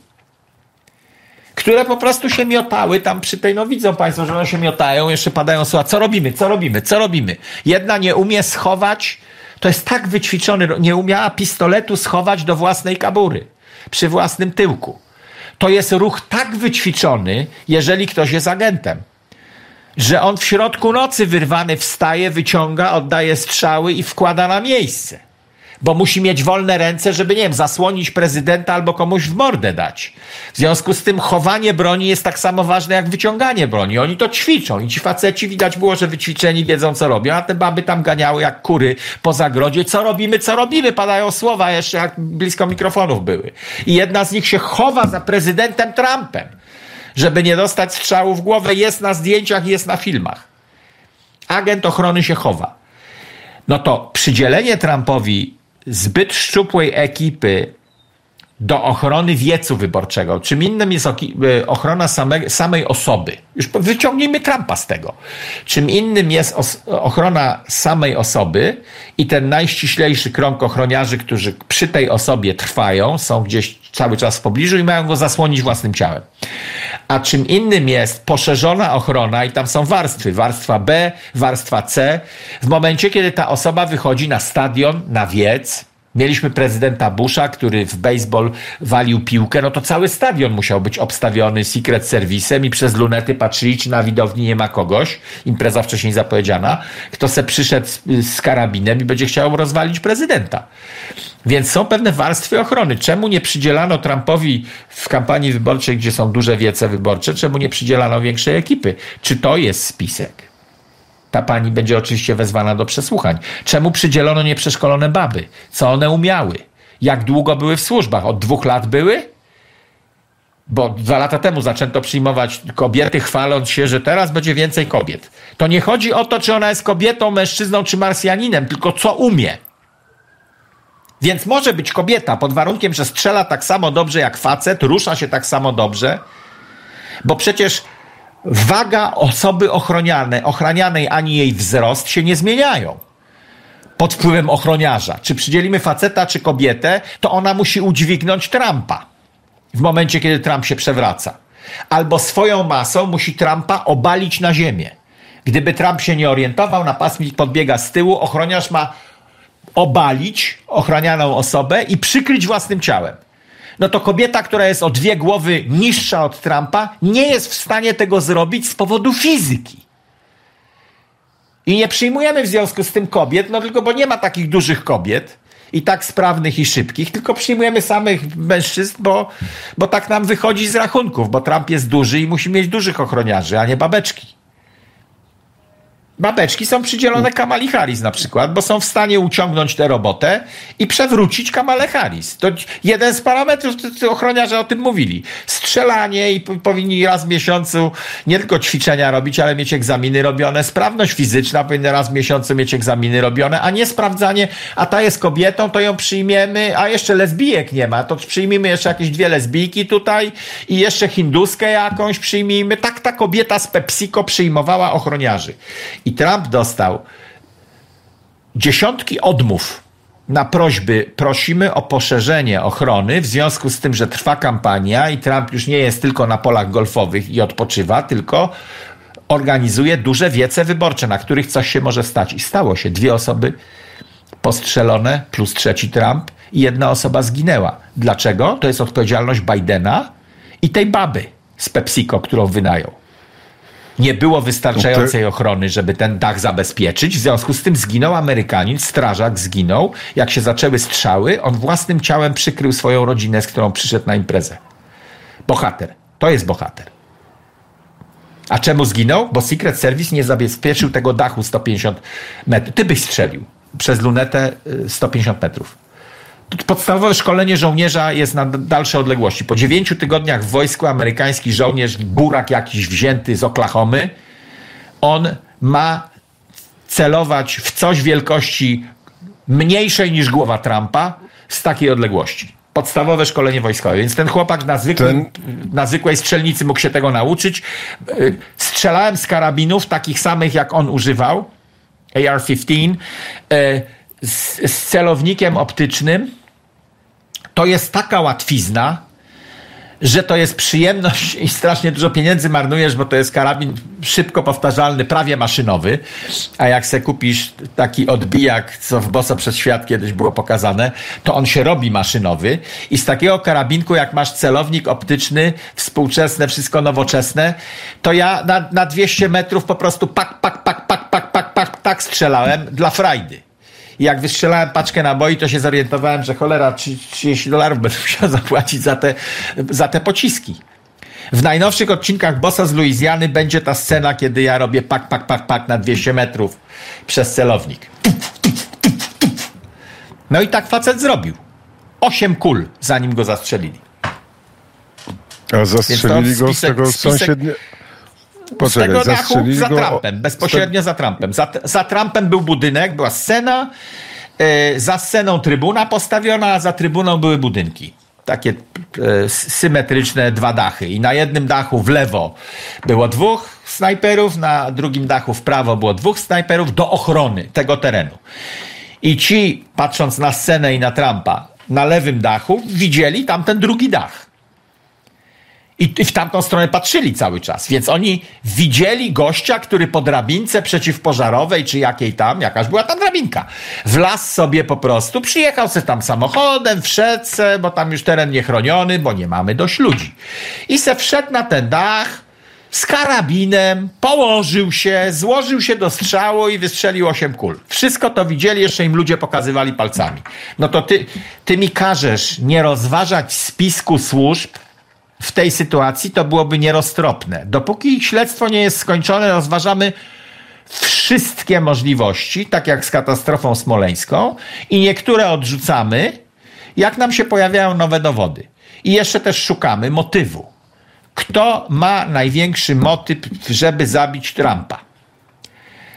[SPEAKER 3] które po prostu się miotały tam przy tej, no widzą państwo, że one się miotają, jeszcze padają słowa, co robimy. Jedna nie umie schować, to jest tak wyćwiczony, nie umiała pistoletu schować do własnej kabury, przy własnym tyłku. To jest ruch tak wyćwiczony, jeżeli ktoś jest agentem, że on w środku nocy wyrwany wstaje, wyciąga, oddaje strzały i wkłada na miejsce. Bo musi mieć wolne ręce, żeby, nie wiem, zasłonić prezydenta albo komuś w mordę dać. W związku z tym chowanie broni jest tak samo ważne jak wyciąganie broni. Oni to ćwiczą i ci faceci widać było, że wyćwiczeni, wiedzą co robią, a te baby tam ganiały jak kury po zagrodzie. Co robimy? Padają słowa jeszcze jak blisko mikrofonów były. I jedna z nich się chowa za prezydentem Trumpem, żeby nie dostać strzału w głowę. Jest na zdjęciach, jest na filmach. Agent ochrony się chowa. No to przydzielenie Trumpowi zbyt szczupłej ekipy do ochrony wiecu wyborczego. Czym innym jest ochrona samej osoby. Już wyciągnijmy Trumpa z tego. Czym innym jest ochrona samej osoby i ten najściślejszy krąg ochroniarzy, którzy przy tej osobie trwają, są gdzieś cały czas w pobliżu i mają go zasłonić własnym ciałem. A czym innym jest poszerzona ochrona i tam są warstwy. Warstwa B, warstwa C. W momencie, kiedy ta osoba wychodzi na stadion, na wiec, mieliśmy prezydenta Busha, który w baseball walił piłkę, no to cały stadion musiał być obstawiony Secret Service'em i przez lunety patrzyli, czy na widowni nie ma kogoś, impreza wcześniej zapowiedziana, kto se przyszedł z karabinem i będzie chciał rozwalić prezydenta. Więc są pewne warstwy ochrony. Czemu nie przydzielano Trumpowi w kampanii wyborczej, gdzie są duże wiece wyborcze, czemu nie przydzielano większej ekipy? Czy to jest spisek? Ta pani będzie oczywiście wezwana do przesłuchań. Czemu przydzielono nieprzeszkolone baby? Co one umiały? Jak długo były w służbach? Od 2 lat były? Bo 2 lata temu zaczęto przyjmować kobiety, chwaląc się, że teraz będzie więcej kobiet. To nie chodzi o to, czy ona jest kobietą, mężczyzną czy Marsjaninem, tylko co umie. Więc może być kobieta pod warunkiem, że strzela tak samo dobrze jak facet, rusza się tak samo dobrze, bo przecież waga osoby ochranianej ani jej wzrost się nie zmieniają. pod wpływem ochroniarza. Czy przydzielimy faceta, czy kobietę, to ona musi udźwignąć Trumpa w momencie, kiedy Trump się przewraca. Albo swoją masą musi Trumpa obalić na ziemię. Gdyby Trump się nie orientował, napastnik podbiega z tyłu, ochroniarz ma obalić ochranianą osobę i przykryć własnym ciałem. No to kobieta, która jest o 2 głowy niższa od Trumpa, nie jest w stanie tego zrobić z powodu fizyki. I nie przyjmujemy w związku z tym kobiet, no tylko bo nie ma takich dużych kobiet i tak sprawnych i szybkich, tylko przyjmujemy samych mężczyzn, bo tak nam wychodzi z rachunków, bo Trump jest duży i musi mieć dużych ochroniarzy, a nie babeczki. Babeczki są przydzielone Kamali Harris na przykład, bo są w stanie uciągnąć tę robotę i przewrócić Kamalę Harris. To jeden z parametrów, ochroniarze o tym mówili. Strzelanie i powinni raz w miesiącu nie tylko ćwiczenia robić, ale mieć egzaminy robione. Sprawność fizyczna powinna raz w miesiącu mieć egzaminy robione, a nie sprawdzanie, a ta jest kobietą, to ją przyjmiemy, a jeszcze lesbijek nie ma, to przyjmijmy jeszcze jakieś 2 lesbijki tutaj i jeszcze hinduskę jakąś przyjmijmy. Tak ta kobieta z PepsiCo przyjmowała ochroniarzy. I Trump dostał dziesiątki odmów na prośby, prosimy o poszerzenie ochrony w związku z tym, że trwa kampania i Trump już nie jest tylko na polach golfowych i odpoczywa, tylko organizuje duże wiece wyborcze, na których coś się może stać. I stało się. 2 osoby postrzelone, plus 3 Trump i 1 osoba zginęła. Dlaczego? To jest odpowiedzialność Bidena i tej baby z PepsiCo, którą wynajął. Nie było wystarczającej ochrony, żeby ten dach zabezpieczyć. W związku z tym zginął Amerykanin, strażak zginął. Jak się zaczęły strzały, on własnym ciałem przykrył swoją rodzinę, z którą przyszedł na imprezę. Bohater. To jest bohater. A czemu zginął? Bo Secret Service nie zabezpieczył tego dachu 150 metrów. Ty byś strzelił przez lunetę 150 metrów. Podstawowe szkolenie żołnierza jest na dalsze odległości. Po 9 tygodniach w wojsku amerykański żołnierz, burak jakiś wzięty z Oklahomy, on ma celować w coś wielkości mniejszej niż głowa Trumpa z takiej odległości. Podstawowe szkolenie wojskowe. Więc ten chłopak na zwykłej strzelnicy mógł się tego nauczyć. Strzelałem z karabinów takich samych, jak on używał, AR-15, z celownikiem optycznym. To jest taka łatwizna, że to jest przyjemność i strasznie dużo pieniędzy marnujesz, bo to jest karabin szybko powtarzalny, prawie maszynowy, a jak se kupisz taki odbijak, co w Boso przez świat kiedyś było pokazane, to on się robi maszynowy i z takiego karabinku, jak masz celownik optyczny, współczesne, wszystko nowoczesne, to ja na 200 metrów po prostu pak strzelałem dla frajdy. I jak wystrzelałem paczkę naboi, to się zorientowałem, że cholera, $30 będę musiał zapłacić za te pociski. W najnowszych odcinkach Bossa z Luizjany będzie ta scena, kiedy ja robię pak na 200 metrów przez celownik. No i tak facet zrobił. 8 kul, zanim go zastrzelili.
[SPEAKER 2] A zastrzelili go z tego sąsiedniego...
[SPEAKER 3] Z tego dachu za Trumpem, bezpośrednio za Trumpem. Za Trumpem był budynek, była scena, za sceną trybuna postawiona, a za trybuną były budynki. Takie symetryczne 2 dachy. I na jednym dachu w lewo było 2 snajperów, na drugim dachu w prawo było 2 snajperów do ochrony tego terenu. I ci, patrząc na scenę i na Trumpa, na lewym dachu, widzieli tamten drugi dach. I w tamtą stronę patrzyli cały czas. Więc oni widzieli gościa, który po drabince przeciwpożarowej, czy jakiej tam, jakaś była ta drabinka, wlazł sobie po prostu, przyjechał sobie tam samochodem, wszedł se, bo tam już teren niechroniony, bo nie mamy dość ludzi. I se wszedł na ten dach z karabinem, położył się, złożył się do strzału i wystrzelił 8 kul. Wszystko to widzieli, jeszcze im ludzie pokazywali palcami. No to ty mi każesz nie rozważać spisku służb w tej sytuacji, to byłoby nieroztropne. Dopóki śledztwo nie jest skończone, rozważamy wszystkie możliwości, tak jak z katastrofą smoleńską, i niektóre odrzucamy, jak nam się pojawiają nowe dowody. I jeszcze też szukamy motywu. Kto ma największy motyw, żeby zabić Trumpa?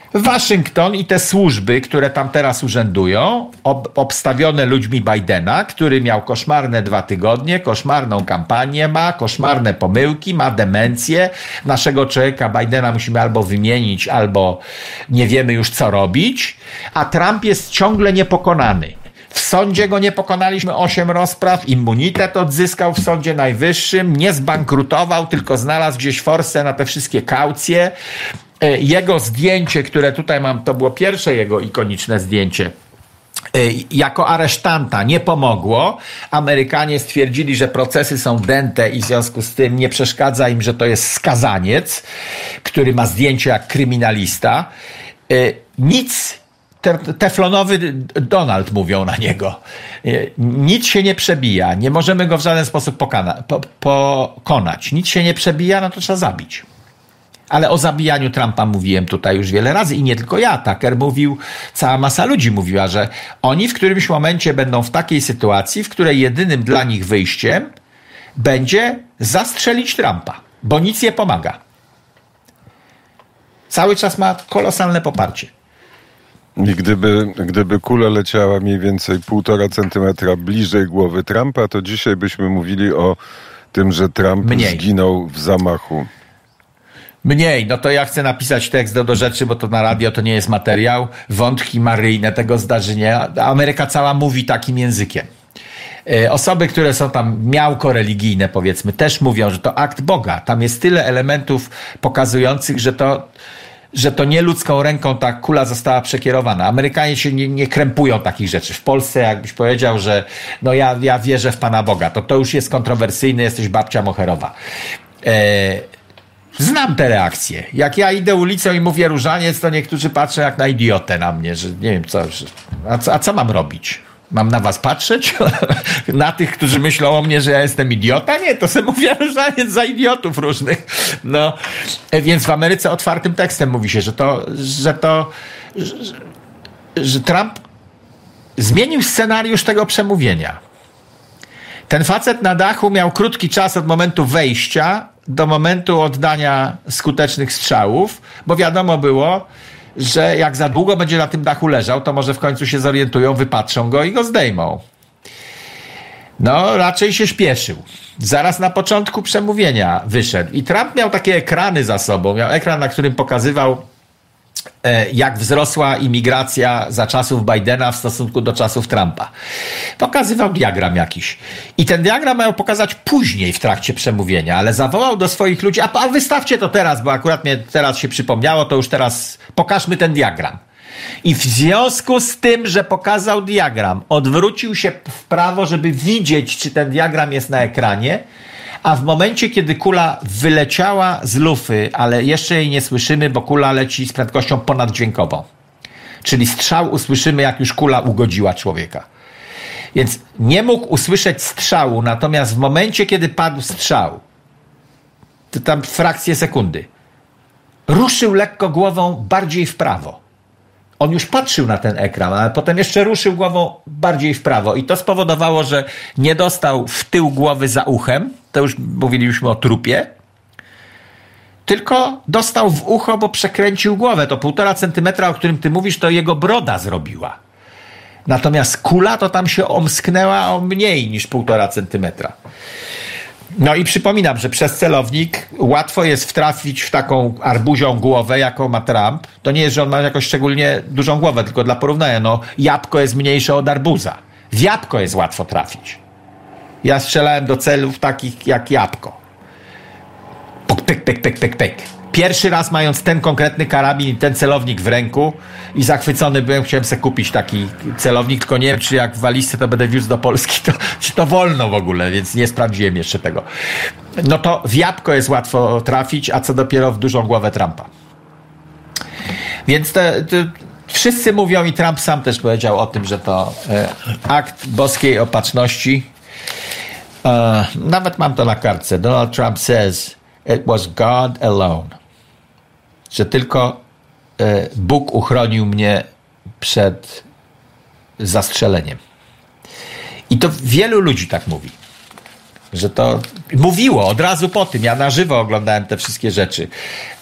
[SPEAKER 3] Waszyngton i te służby, które tam teraz urzędują, obstawione ludźmi Bidena, który miał koszmarne 2 tygodnie, koszmarną kampanię ma, koszmarne pomyłki, ma demencję. Naszego człowieka Bidena musimy albo wymienić, albo nie wiemy już co robić, a Trump jest ciągle niepokonany. W sądzie go nie pokonaliśmy, 8 rozpraw, immunitet odzyskał w Sądzie Najwyższym, nie zbankrutował, tylko znalazł gdzieś forsę na te wszystkie kaucje. Jego zdjęcie, które tutaj mam, to było pierwsze jego ikoniczne zdjęcie, jako aresztanta nie pomogło. Amerykanie stwierdzili, że procesy są dęte i w związku z tym nie przeszkadza im, że to jest skazaniec, który ma zdjęcie jak kryminalista. Nic, teflonowy Donald mówią na niego. Nic się nie przebija, nie możemy go w żaden sposób pokonać. Nic się nie przebija, no to trzeba zabić. Ale o zabijaniu Trumpa mówiłem tutaj już wiele razy i nie tylko ja. Tucker mówił, cała masa ludzi mówiła, że oni w którymś momencie będą w takiej sytuacji, w której jedynym dla nich wyjściem będzie zastrzelić Trumpa, bo nic nie pomaga. Cały czas ma kolosalne poparcie.
[SPEAKER 2] I gdyby kula leciała mniej więcej 1,5 centymetra bliżej głowy Trumpa, to dzisiaj byśmy mówili o tym, że Trump zginął w zamachu.
[SPEAKER 3] Mniej, no to ja chcę napisać tekst do rzeczy, bo to na radio to nie jest materiał. Wątki maryjne tego zdarzenia. Ameryka cała mówi takim językiem. Osoby, które są tam miałko religijne, powiedzmy, też mówią, że to akt Boga. Tam jest tyle elementów pokazujących, że to nie ludzką ręką ta kula została przekierowana. Amerykanie się nie krępują takich rzeczy. W Polsce jakbyś powiedział, że no ja wierzę w Pana Boga, to już jest kontrowersyjne, jesteś babcia moherowa. Znam te reakcje. Jak ja idę ulicą i mówię różaniec, to niektórzy patrzą jak na idiotę na mnie, że nie wiem co, a co mam robić? Mam na was patrzeć? Na tych, którzy myślą o mnie, że ja jestem idiota? Nie, to sobie mówię różaniec za idiotów różnych. No, więc w Ameryce otwartym tekstem mówi się, że Trump zmienił scenariusz tego przemówienia. Ten facet na dachu miał krótki czas od momentu wejścia do momentu oddania skutecznych strzałów, bo wiadomo było, że jak za długo będzie na tym dachu leżał, to może w końcu się zorientują, wypatrzą go i go zdejmą. No, raczej się śpieszył. Zaraz na początku przemówienia wyszedł. I Trump miał takie ekrany za sobą. Miał ekran, na którym pokazywał, jak wzrosła imigracja za czasów Bidena w stosunku do czasów Trumpa. Pokazywał diagram jakiś. I ten diagram miał pokazać później w trakcie przemówienia, ale zawołał do swoich ludzi, a wystawcie to teraz, bo akurat mnie teraz się przypomniało, to już teraz pokażmy ten diagram. I w związku z tym, że pokazał diagram, odwrócił się w prawo, żeby widzieć, czy ten diagram jest na ekranie, a w momencie, kiedy kula wyleciała z lufy, ale jeszcze jej nie słyszymy, bo kula leci z prędkością ponaddźwiękową. Czyli strzał usłyszymy, jak już kula ugodziła człowieka. Więc nie mógł usłyszeć strzału, natomiast w momencie, kiedy padł strzał, to tam frakcję sekundy, ruszył lekko głową bardziej w prawo. On już patrzył na ten ekran, ale potem jeszcze ruszył głową bardziej w prawo i to spowodowało, że nie dostał w tył głowy za uchem, to już mówiliśmy o trupie, tylko dostał w ucho, bo przekręcił głowę. To 1,5 centymetra, o którym ty mówisz, to jego broda zrobiła. Natomiast kula to tam się omsknęła o mniej niż 1,5 centymetra. No i przypominam, że przez celownik łatwo jest wtrafić w taką arbuzią głowę, jaką ma Trump. To nie jest, że on ma jakoś szczególnie dużą głowę, tylko dla porównania, no jabłko jest mniejsze od arbuza. W jabłko jest łatwo trafić. Ja strzelałem do celów takich jak jabłko. Pyk, pyk, pyk, pyk, pyk. Pierwszy raz mając ten konkretny karabin i ten celownik w ręku i zachwycony byłem, chciałem sobie kupić taki celownik, tylko nie wiem, czy jak w walizce to będę wiózł do Polski, czy to wolno w ogóle, więc nie sprawdziłem jeszcze tego. No to w jabłko jest łatwo trafić, a co dopiero w dużą głowę Trumpa. Więc wszyscy mówią i Trump sam też powiedział o tym, że to akt boskiej opatrzności. Nawet mam to na kartce. Donald Trump says it was God alone. Że tylko Bóg uchronił mnie przed zastrzeleniem. I to wielu ludzi tak mówi. Że to mówiło od razu po tym. Ja na żywo oglądałem te wszystkie rzeczy.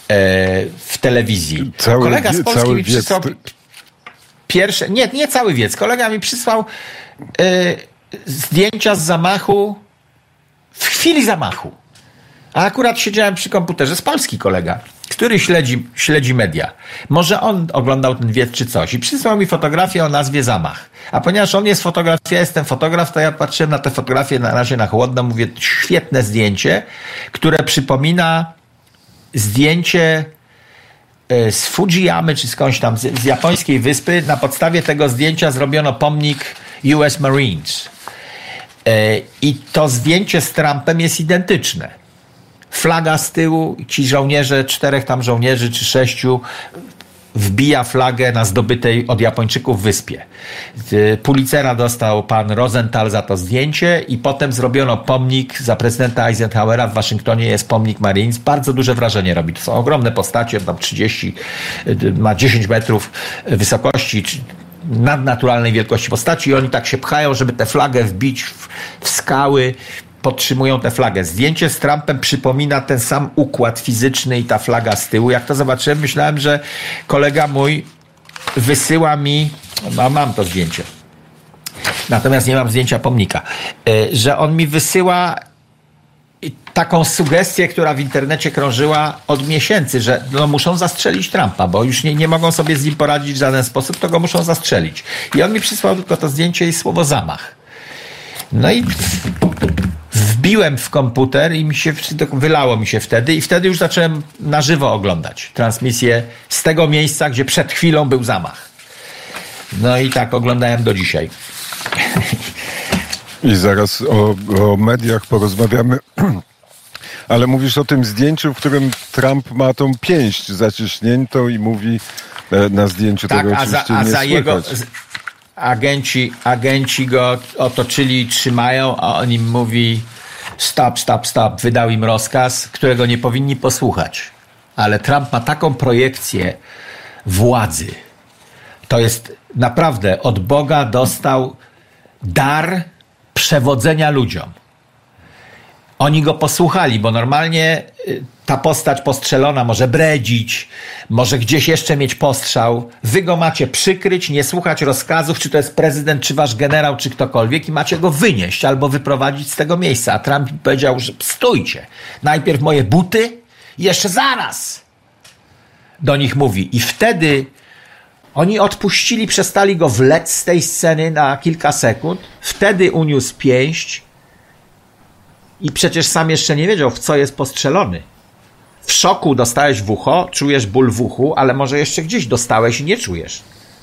[SPEAKER 3] w telewizji. Kolega z Polski mi przysłał pierwsze... Nie cały wiec. Kolega mi przysłał zdjęcia z zamachu w chwili zamachu. A akurat siedziałem przy komputerze, z Polski kolega, który śledzi media. Może on oglądał ten wiec czy coś i przysłał mi fotografię o nazwie Zamach. A ponieważ on jest fotograf, ja jestem fotograf, to ja patrzyłem na tę fotografię na razie na chłodno, mówię, świetne zdjęcie, które przypomina zdjęcie z Fujiyamy czy skądś tam, z japońskiej wyspy. Na podstawie tego zdjęcia zrobiono pomnik US Marines. I to zdjęcie z Trumpem jest identyczne. Flaga z tyłu, ci żołnierze, 4 tam żołnierzy czy 6 wbija flagę na zdobytej od Japończyków wyspie. Pulitzera dostał pan Rosenthal za to zdjęcie i potem zrobiono pomnik za prezydenta Eisenhowera w Waszyngtonie, jest pomnik Marines. Bardzo duże wrażenie robi. To są ogromne postacie, tam 30, ma 10 metrów wysokości, nadnaturalnej wielkości postaci i oni tak się pchają, żeby tę flagę wbić w skały, podtrzymują tę flagę. Zdjęcie z Trumpem przypomina ten sam układ fizyczny i ta flaga z tyłu. Jak to zobaczyłem, myślałem, że kolega mój wysyła mi, no mam to zdjęcie, natomiast nie mam zdjęcia pomnika, że on mi wysyła taką sugestię, która w internecie krążyła od miesięcy, że no muszą zastrzelić Trumpa, bo już nie mogą sobie z nim poradzić w żaden sposób, to go muszą zastrzelić. I on mi przysłał tylko to zdjęcie i słowo zamach. No i wbiłem w komputer i wylało mi się wtedy i wtedy już zacząłem na żywo oglądać transmisję z tego miejsca, gdzie przed chwilą był zamach. No i tak oglądałem do dzisiaj.
[SPEAKER 2] I zaraz o mediach porozmawiamy. Ale mówisz o tym zdjęciu, w którym Trump ma tą pięść zaciśniętą i mówi na zdjęciu
[SPEAKER 3] tak,
[SPEAKER 2] tego oczywiście nie
[SPEAKER 3] za
[SPEAKER 2] słychać.
[SPEAKER 3] jego agenci go otoczyli i trzymają, a on im mówi stop, wydał im rozkaz, którego nie powinni posłuchać. Ale Trump ma taką projekcję władzy. To jest naprawdę od Boga dostał dar przewodzenia ludziom. Oni go posłuchali, bo normalnie ta postać postrzelona może bredzić, może gdzieś jeszcze mieć postrzał. Wy go macie przykryć, nie słuchać rozkazów, czy to jest prezydent, czy wasz generał, czy ktokolwiek i macie go wynieść albo wyprowadzić z tego miejsca. A Trump powiedział, że stójcie, najpierw moje buty i jeszcze zaraz do nich mówi. I wtedy oni odpuścili, przestali go wlec z tej sceny na kilka sekund. Wtedy uniósł pięść i przecież sam jeszcze nie wiedział, w co jest postrzelony. W szoku dostałeś w ucho, czujesz ból w uchu, ale może jeszcze gdzieś dostałeś i nie czujesz.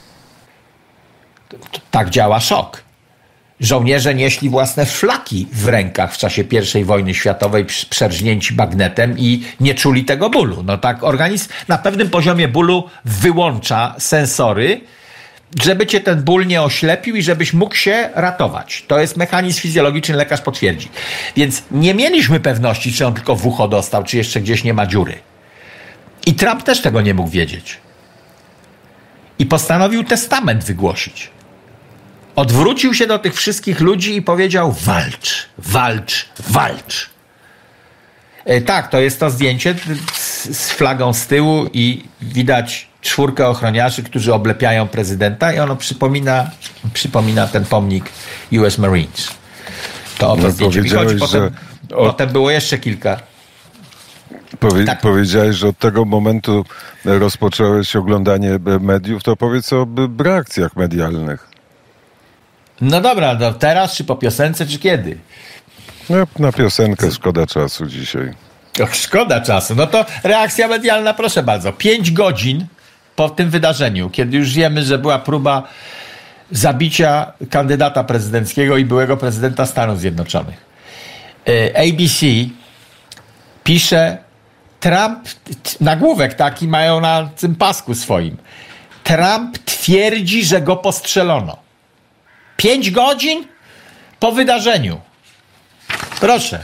[SPEAKER 3] Tak działa szok. Żołnierze nieśli własne flaki w rękach w czasie I wojny światowej, przerżnięci bagnetem i nie czuli tego bólu. No tak organizm na pewnym poziomie bólu wyłącza sensory, żeby cię ten ból nie oślepił i żebyś mógł się ratować. To jest mechanizm fizjologiczny, lekarz potwierdzi. Więc nie mieliśmy pewności, czy on tylko w ucho dostał, czy jeszcze gdzieś nie ma dziury. I Trump też tego nie mógł wiedzieć. I postanowił testament wygłosić. Odwrócił się do tych wszystkich ludzi i powiedział: walcz, walcz, walcz. Tak, to jest to zdjęcie z flagą z tyłu i widać 4 ochroniarzy, którzy oblepiają prezydenta i ono przypomina ten pomnik US Marines. To o to zdjęcie mi chodzi. Potem było jeszcze kilka.
[SPEAKER 2] Tak. Powiedziałeś, że od tego momentu rozpocząłeś oglądanie mediów, to powiedz o reakcjach medialnych.
[SPEAKER 3] No dobra, no teraz, czy po piosence, czy kiedy?
[SPEAKER 2] No, na piosenkę szkoda czasu dzisiaj.
[SPEAKER 3] Szkoda czasu. No to reakcja medialna, proszę bardzo. 5 godzin po tym wydarzeniu, kiedy już wiemy, że była próba zabicia kandydata prezydenckiego i byłego prezydenta Stanów Zjednoczonych. ABC pisze, Trump, nagłówek taki mają na tym pasku swoim. Trump twierdzi, że go postrzelono. 5 godzin po wydarzeniu. Proszę.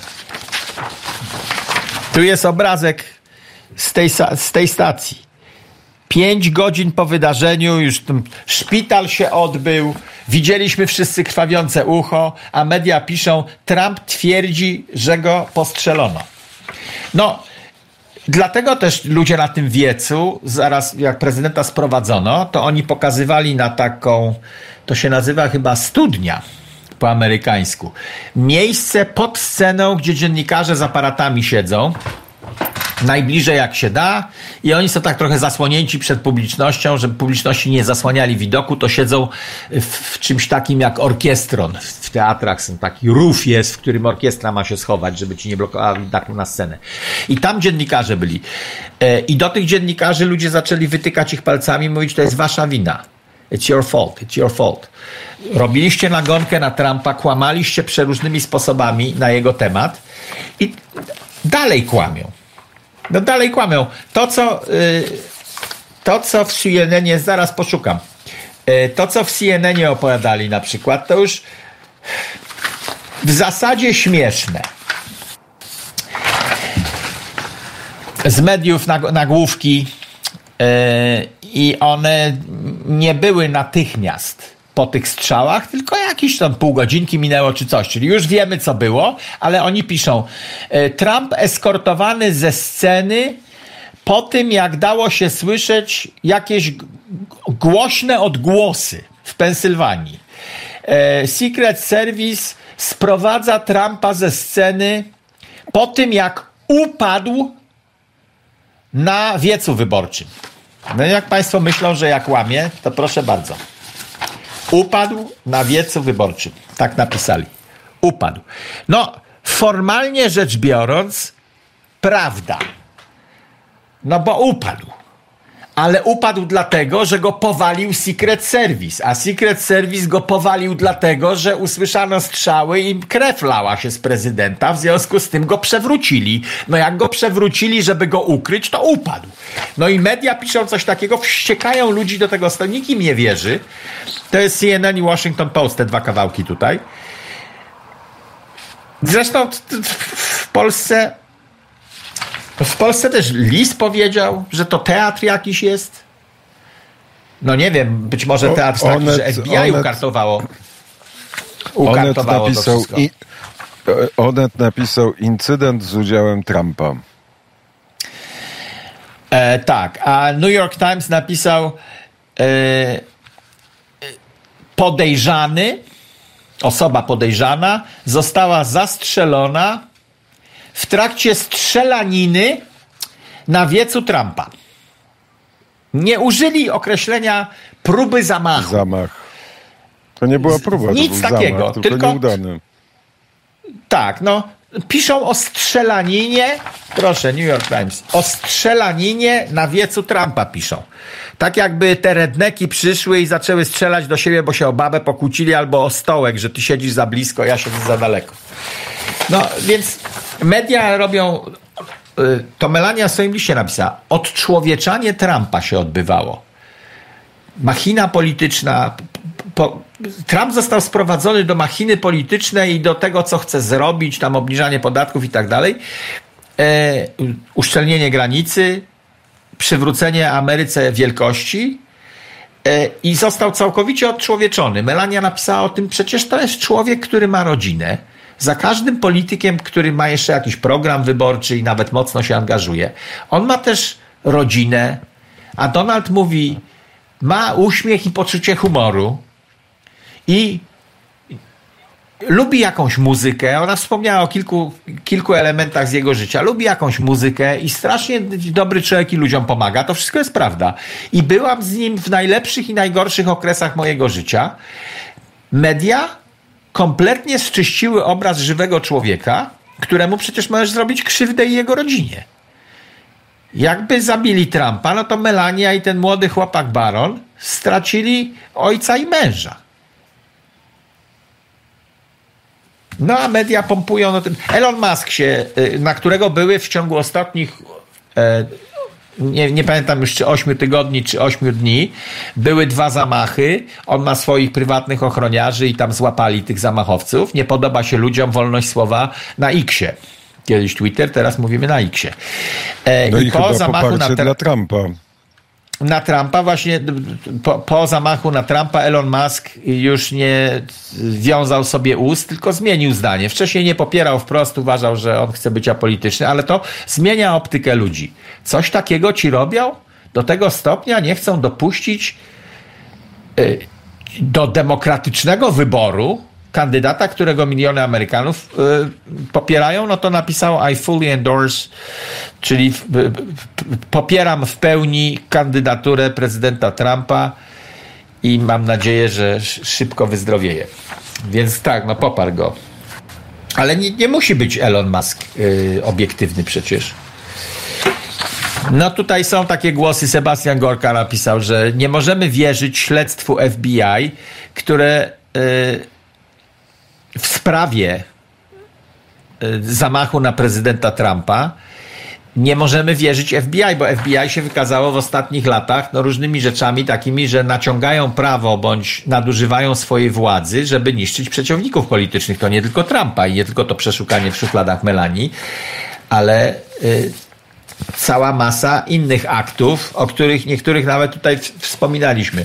[SPEAKER 3] Tu jest obrazek z tej stacji. 5 godzin po wydarzeniu, już szpital się odbył, widzieliśmy wszyscy krwawiące ucho, a media piszą, Trump twierdzi, że go postrzelono. No, Dlatego też ludzie na tym wiecu, zaraz jak prezydenta sprowadzono, to oni pokazywali na taką, to się nazywa chyba studnia po amerykańsku. Miejsce pod sceną, gdzie dziennikarze z aparatami siedzą, najbliżej jak się da i oni są tak trochę zasłonięci przed publicznością, żeby publiczności nie zasłaniali widoku, to siedzą w czymś takim jak orkiestron. W teatrach są taki rów jest, w którym orkiestra ma się schować, żeby ci nie blokowała widoku na scenę. I tam dziennikarze byli. I do tych dziennikarzy ludzie zaczęli wytykać ich palcami i mówić, to jest wasza wina. It's your fault, it's your fault. Robiliście nagonkę na Trumpa, kłamaliście przeróżnymi sposobami na jego temat i dalej kłamią. No dalej kłamią. To, co w CNN-ie, zaraz poszukam, to, co w CNN-ie opowiadali na przykład, to już w zasadzie śmieszne. Z mediów nagłówki i one nie były natychmiast po tych strzałach, tylko jakieś tam pół godzinki minęło czy coś, czyli już wiemy co było, ale oni piszą Trump eskortowany ze sceny po tym jak dało się słyszeć jakieś głośne odgłosy w Pensylwanii. Secret Service sprowadza Trumpa ze sceny po tym jak upadł na wiecu wyborczym. No jak państwo myślą, że ja kłamię, to proszę bardzo. Upadł na wiecu wyborczym. Tak napisali. Upadł. No, formalnie rzecz biorąc, prawda. No bo upadł. Ale upadł dlatego, że go powalił Secret Service. A Secret Service go powalił dlatego, że usłyszano strzały i krew lała się z prezydenta. W związku z tym go przewrócili. No jak go przewrócili, żeby go ukryć, to upadł. No i media piszą coś takiego, wściekają ludzi do tego stanu. Nikt im nie wierzy. To jest CNN i Washington Post, te dwa kawałki tutaj. Zresztą w Polsce też Lis powiedział, że to teatr jakiś jest. No nie wiem, być może teatr taki, że FBI ukartowało to wszystko.
[SPEAKER 2] Onet napisał incydent z udziałem Trumpa.
[SPEAKER 3] Tak, a New York Times napisał osoba podejrzana została zastrzelona w trakcie strzelaniny na wiecu Trumpa. Nie użyli określenia próby zamachu.
[SPEAKER 2] Zamach. To nie była próba,
[SPEAKER 3] nic
[SPEAKER 2] to był
[SPEAKER 3] takiego,
[SPEAKER 2] zamach, tylko nieudany.
[SPEAKER 3] Tak, no. Piszą o strzelaninie, proszę, New York Times, o strzelaninie na wiecu Trumpa piszą. Tak jakby te redneki przyszły i zaczęły strzelać do siebie, bo się o babę pokłócili albo o stołek, że ty siedzisz za blisko, ja siedzę za daleko. No, więc media robią, to Melania w swoim liście napisała, odczłowieczanie Trumpa się odbywało. Machina polityczna, Trump został sprowadzony do machiny politycznej i do tego, co chce zrobić, tam obniżanie podatków i tak dalej, uszczelnienie granicy, przywrócenie Ameryce wielkości i został całkowicie odczłowieczony. Melania napisała o tym, przecież to jest człowiek, który ma rodzinę. Za każdym politykiem, który ma jeszcze jakiś program wyborczy i nawet mocno się angażuje, on ma też rodzinę, a Donald mówi, ma uśmiech i poczucie humoru i lubi jakąś muzykę. Ona wspomniała o kilku elementach z jego życia. Lubi jakąś muzykę i strasznie dobry człowiek i ludziom pomaga. To wszystko jest prawda. I byłam z nim w najlepszych i najgorszych okresach mojego życia. Media kompletnie zczyściły obraz żywego człowieka, któremu przecież możesz zrobić krzywdę i jego rodzinie. Jakby zabili Trumpa, no to Melania i ten młody chłopak Baron stracili ojca i męża. No a media pompują o tym. Elon Musk na którego były w ciągu ostatnich nie pamiętam już czy 8 tygodni, czy 8 dni, były 2 zamachy. On ma swoich prywatnych ochroniarzy i tam złapali tych zamachowców. Nie podoba się ludziom wolność słowa na X-ie. Kiedyś Twitter, teraz mówimy na X-ie.
[SPEAKER 2] No i po zamachu dla Trumpa.
[SPEAKER 3] na Trumpa, właśnie po zamachu na Trumpa Elon Musk już nie wiązał sobie ust, tylko zmienił zdanie. Wcześniej nie popierał wprost, uważał, że on chce być apolityczny, ale to zmienia optykę ludzi. Coś takiego ci robią? Do tego stopnia nie chcą dopuścić do demokratycznego wyboru kandydata, którego miliony Amerykanów popierają, no to napisał I fully endorse, czyli popieram w pełni kandydaturę prezydenta Trumpa i mam nadzieję, że szybko wyzdrowieje. Więc tak, no poparł go. Ale nie musi być Elon Musk obiektywny przecież. No tutaj są takie głosy, Sebastian Gorka napisał, że nie możemy wierzyć śledztwu FBI, które w sprawie zamachu na prezydenta Trumpa nie możemy wierzyć FBI, bo FBI się wykazało w ostatnich latach różnymi rzeczami takimi, że naciągają prawo bądź nadużywają swojej władzy, żeby niszczyć przeciwników politycznych. To nie tylko Trumpa i nie tylko to przeszukanie w szufladach Melanii, ale cała masa innych aktów, o których niektórych nawet tutaj wspominaliśmy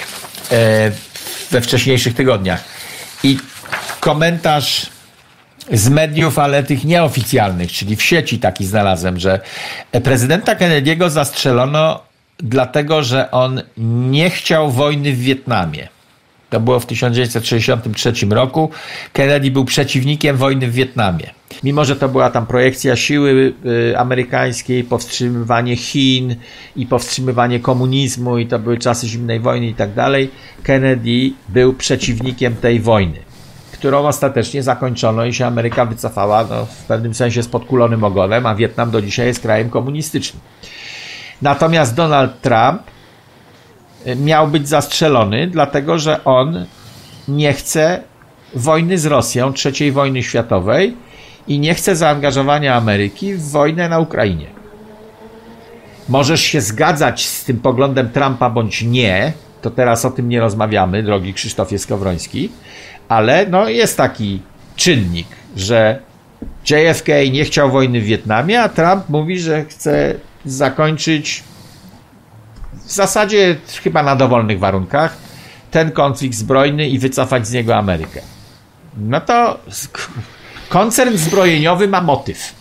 [SPEAKER 3] we wcześniejszych tygodniach. I komentarz z mediów, ale tych nieoficjalnych, czyli w sieci taki znalazłem, że prezydenta Kennedy'ego zastrzelono dlatego, że on nie chciał wojny w Wietnamie. To było w 1963 roku. Kennedy był przeciwnikiem wojny w Wietnamie. Mimo że to była tam projekcja siły amerykańskiej, powstrzymywanie Chin i powstrzymywanie komunizmu i to były czasy zimnej wojny i tak dalej, Kennedy był przeciwnikiem tej wojny, którą ostatecznie zakończono i się Ameryka wycofała w pewnym sensie z podkulonym ogonem, a Wietnam do dzisiaj jest krajem komunistycznym. Natomiast Donald Trump miał być zastrzelony, dlatego że on nie chce wojny z Rosją, III wojny światowej i nie chce zaangażowania Ameryki w wojnę na Ukrainie. Możesz się zgadzać z tym poglądem Trumpa bądź nie, to teraz o tym nie rozmawiamy, drogi Krzysztofie Skowroński, ale jest taki czynnik, że JFK nie chciał wojny w Wietnamie, a Trump mówi, że chce zakończyć w zasadzie chyba na dowolnych warunkach ten konflikt zbrojny i wycofać z niego Amerykę. No to koncern zbrojeniowy ma motyw.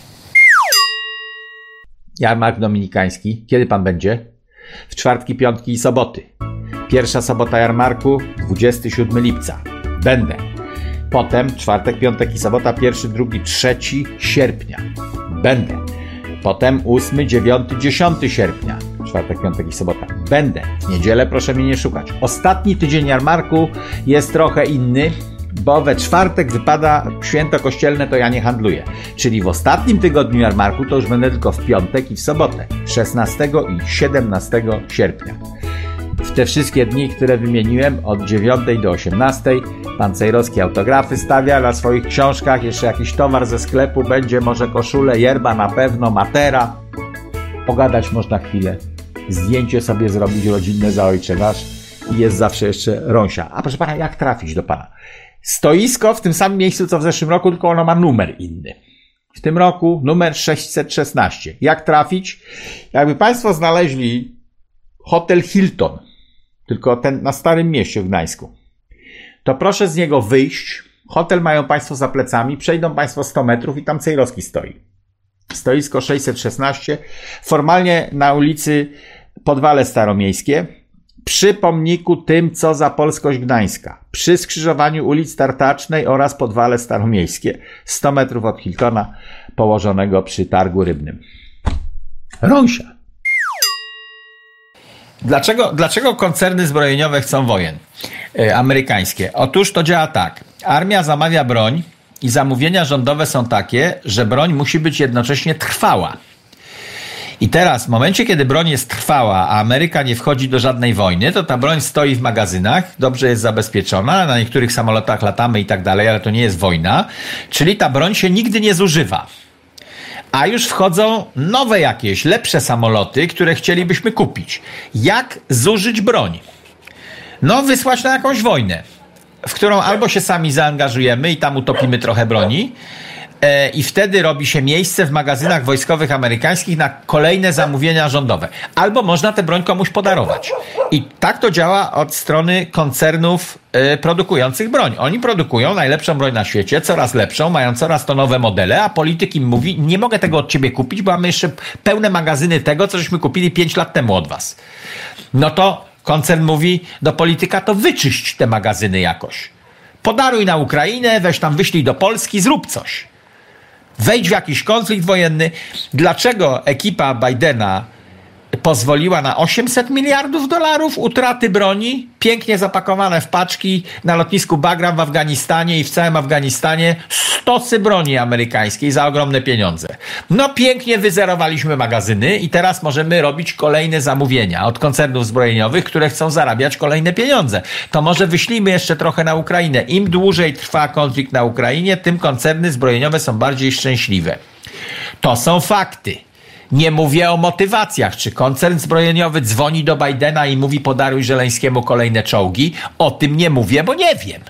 [SPEAKER 3] Jarmark dominikański. Kiedy pan będzie? W czwartki, piątki i soboty. Pierwsza sobota jarmarku 27 lipca. Będę. Potem czwartek, piątek i sobota 1, 2, 3 sierpnia. Będę. Potem 8, 9, 10 sierpnia. Czwartek, piątek i sobota. Będę. W niedzielę proszę mnie nie szukać. Ostatni tydzień jarmarku jest trochę inny, bo we czwartek wypada święto kościelne, to ja nie handluję. Czyli w ostatnim tygodniu jarmarku to już będę tylko w piątek i w sobotę. 16 i 17 sierpnia. W te wszystkie dni, które wymieniłem, od 9 do 18, pan Cejrowski autografy stawia na swoich książkach, jeszcze jakiś towar ze sklepu będzie, może koszulę, yerba na pewno, matera. Pogadać można chwilę, zdjęcie sobie zrobić rodzinne za Ojcze Nasz i jest zawsze jeszcze Rąsia. A proszę pana, jak trafić do pana? Stoisko w tym samym miejscu, co w zeszłym roku, tylko ono ma numer inny. W tym roku numer 616. Jak trafić? Jakby państwo znaleźli hotel Hilton, tylko ten na Starym Mieście w Gdańsku, to proszę z niego wyjść. Hotel mają państwo za plecami, przejdą państwo 100 metrów i tam Cejrowski stoi. Stoisko 616, formalnie na ulicy Podwale Staromiejskie, przy pomniku tym, co za polskość Gdańska, przy skrzyżowaniu ulic Tartacznej oraz Podwale Staromiejskie, 100 metrów od Hiltona, położonego przy targu rybnym. Rąsia. Dlaczego koncerny zbrojeniowe chcą wojen amerykańskie? Otóż to działa tak. Armia zamawia broń i zamówienia rządowe są takie, że broń musi być jednocześnie trwała. I teraz w momencie, kiedy broń jest trwała, a Ameryka nie wchodzi do żadnej wojny, to ta broń stoi w magazynach, dobrze jest zabezpieczona, na niektórych samolotach latamy i tak dalej, ale to nie jest wojna, czyli ta broń się nigdy nie zużywa. A już wchodzą nowe jakieś, lepsze samoloty, które chcielibyśmy kupić. Jak zużyć broń? Wysłać na jakąś wojnę, w którą albo się sami zaangażujemy i tam utopimy trochę broni, i wtedy robi się miejsce w magazynach wojskowych amerykańskich na kolejne zamówienia rządowe. Albo można tę broń komuś podarować. I tak to działa od strony koncernów produkujących broń. Oni produkują najlepszą broń na świecie, coraz lepszą, mają coraz to nowe modele, a polityk im mówi, nie mogę tego od ciebie kupić, bo mamy jeszcze pełne magazyny tego, co żeśmy kupili 5 lat temu od was. No to koncern mówi do polityka, to wyczyść te magazyny jakoś. Podaruj na Ukrainę, weź tam wyślij do Polski, zrób coś. Wejdź w jakiś konflikt wojenny. Dlaczego ekipa Bidena pozwoliła na $800 miliardów utraty broni, pięknie zapakowane w paczki na lotnisku Bagram w Afganistanie i w całym Afganistanie stosy broni amerykańskiej za ogromne pieniądze. No pięknie wyzerowaliśmy magazyny i teraz możemy robić kolejne zamówienia od koncernów zbrojeniowych, które chcą zarabiać kolejne pieniądze. To może wyślijmy jeszcze trochę na Ukrainę. Im dłużej trwa konflikt na Ukrainie, tym koncerny zbrojeniowe są bardziej szczęśliwe. To są fakty. Nie mówię o motywacjach. Czy koncern zbrojeniowy dzwoni do Bidena i mówi podaruj Żeleńskiemu kolejne czołgi? O tym nie mówię, bo nie wiem.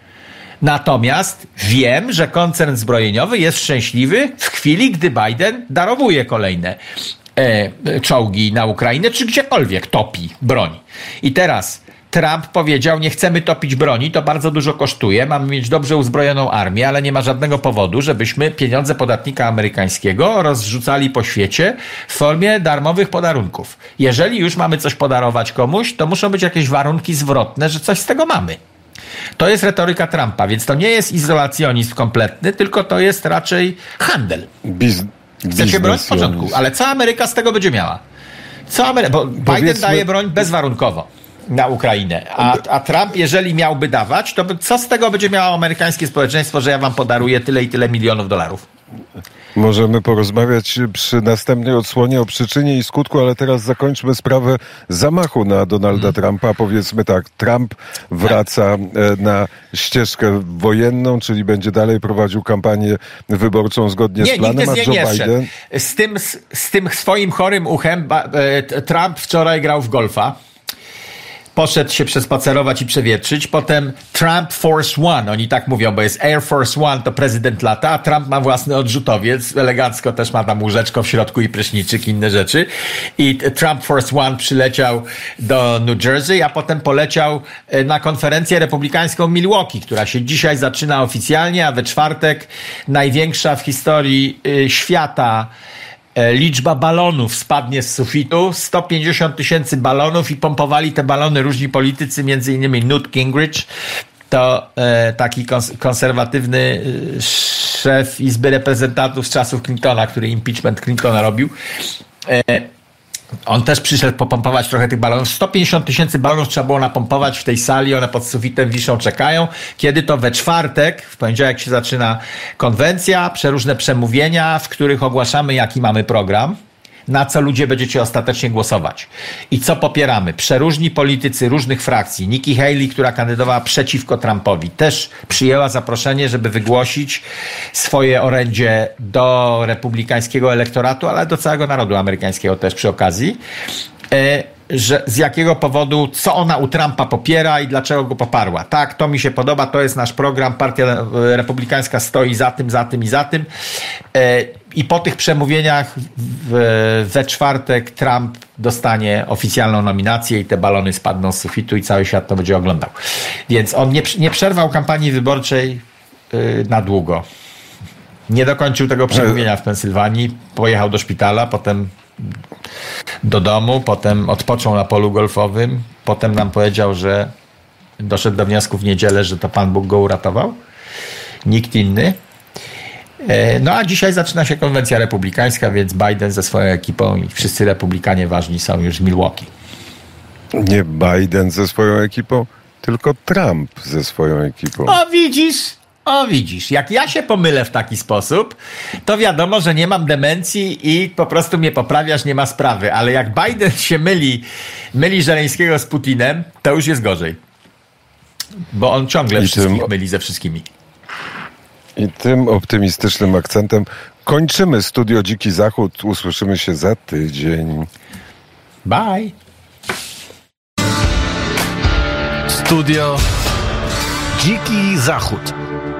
[SPEAKER 3] Natomiast wiem, że koncern zbrojeniowy jest szczęśliwy w chwili, gdy Biden darowuje kolejne czołgi na Ukrainę, czy gdziekolwiek topi broń. I teraz Trump powiedział, nie chcemy topić broni, to bardzo dużo kosztuje, mamy mieć dobrze uzbrojoną armię, ale nie ma żadnego powodu, żebyśmy pieniądze podatnika amerykańskiego rozrzucali po świecie w formie darmowych podarunków. Jeżeli już mamy coś podarować komuś, to muszą być jakieś warunki zwrotne, że coś z tego mamy. To jest retoryka Trumpa, więc to nie jest izolacjonizm kompletny, tylko to jest raczej handel. Chcecie broń? W porządku, ale co Ameryka z tego będzie miała? Bo Biden daje broń bezwarunkowo na Ukrainę. A Trump, jeżeli miałby dawać, to co z tego będzie miało amerykańskie społeczeństwo, że ja wam podaruję tyle i tyle milionów dolarów?
[SPEAKER 2] Możemy porozmawiać przy następnej odsłonie o przyczynie i skutku, ale teraz zakończmy sprawę zamachu na Donalda Trumpa. Powiedzmy tak, Trump wraca na ścieżkę wojenną, czyli będzie dalej prowadził kampanię wyborczą zgodnie z planem, a Joe Biden...
[SPEAKER 3] Z tym swoim chorym uchem Trump wczoraj grał w golfa. Poszedł się przespacerować i przewietrzyć. Potem Trump Force One, oni tak mówią, bo jest Air Force One, to prezydent lata, a Trump ma własny odrzutowiec, elegancko też ma tam łóżeczko w środku i pryszniczyk, inne rzeczy. I Trump Force One przyleciał do New Jersey, a potem poleciał na konferencję republikańską Milwaukee, która się dzisiaj zaczyna oficjalnie, a we czwartek największa w historii świata liczba balonów spadnie z sufitu, 150 000 balonów i pompowali te balony różni politycy, między innymi Newt Gingrich, to taki konserwatywny szef Izby Reprezentantów z czasów Clintona, który impeachment Clintona robił. On też przyszedł popompować trochę tych balonów. 150 000 balonów trzeba było napompować w tej sali, one pod sufitem wiszą, czekają. Kiedy to we czwartek, w poniedziałek się zaczyna konwencja, przeróżne przemówienia, w których ogłaszamy, jaki mamy program, na co ludzie będziecie ostatecznie głosować. I co popieramy? Przeróżni politycy różnych frakcji. Nikki Haley, która kandydowała przeciwko Trumpowi, też przyjęła zaproszenie, żeby wygłosić swoje orędzie do republikańskiego elektoratu, ale do całego narodu amerykańskiego też przy okazji. Że z jakiego powodu, co ona u Trumpa popiera i dlaczego go poparła. Tak, to mi się podoba, to jest nasz program, Partia Republikańska stoi za tym, za tym i za tym. I po tych przemówieniach we czwartek Trump dostanie oficjalną nominację i te balony spadną z sufitu i cały świat to będzie oglądał. Więc on nie przerwał kampanii wyborczej na długo. Nie dokończył tego przemówienia w Pensylwanii, pojechał do szpitala, potem do domu, potem odpoczął na polu golfowym, potem nam powiedział, że doszedł do wniosku w niedzielę, że to Pan Bóg go uratował, nikt inny. No a dzisiaj zaczyna się konwencja republikańska, więc Biden ze swoją ekipą i wszyscy republikanie ważni są już z Milwaukee.
[SPEAKER 2] Nie Biden ze swoją ekipą, tylko Trump ze swoją ekipą.
[SPEAKER 3] O widzisz, jak ja się pomylę w taki sposób, to wiadomo, że nie mam demencji i po prostu mnie poprawiasz, nie ma sprawy. Ale jak Biden się myli Żeleńskiego z Putinem, to już jest gorzej. Bo on ciągle wszystkich myli ze wszystkimi.
[SPEAKER 2] I tym optymistycznym akcentem kończymy Studio Dziki Zachód. Usłyszymy się za tydzień.
[SPEAKER 3] Bye.
[SPEAKER 1] Studio Dziki Zachód.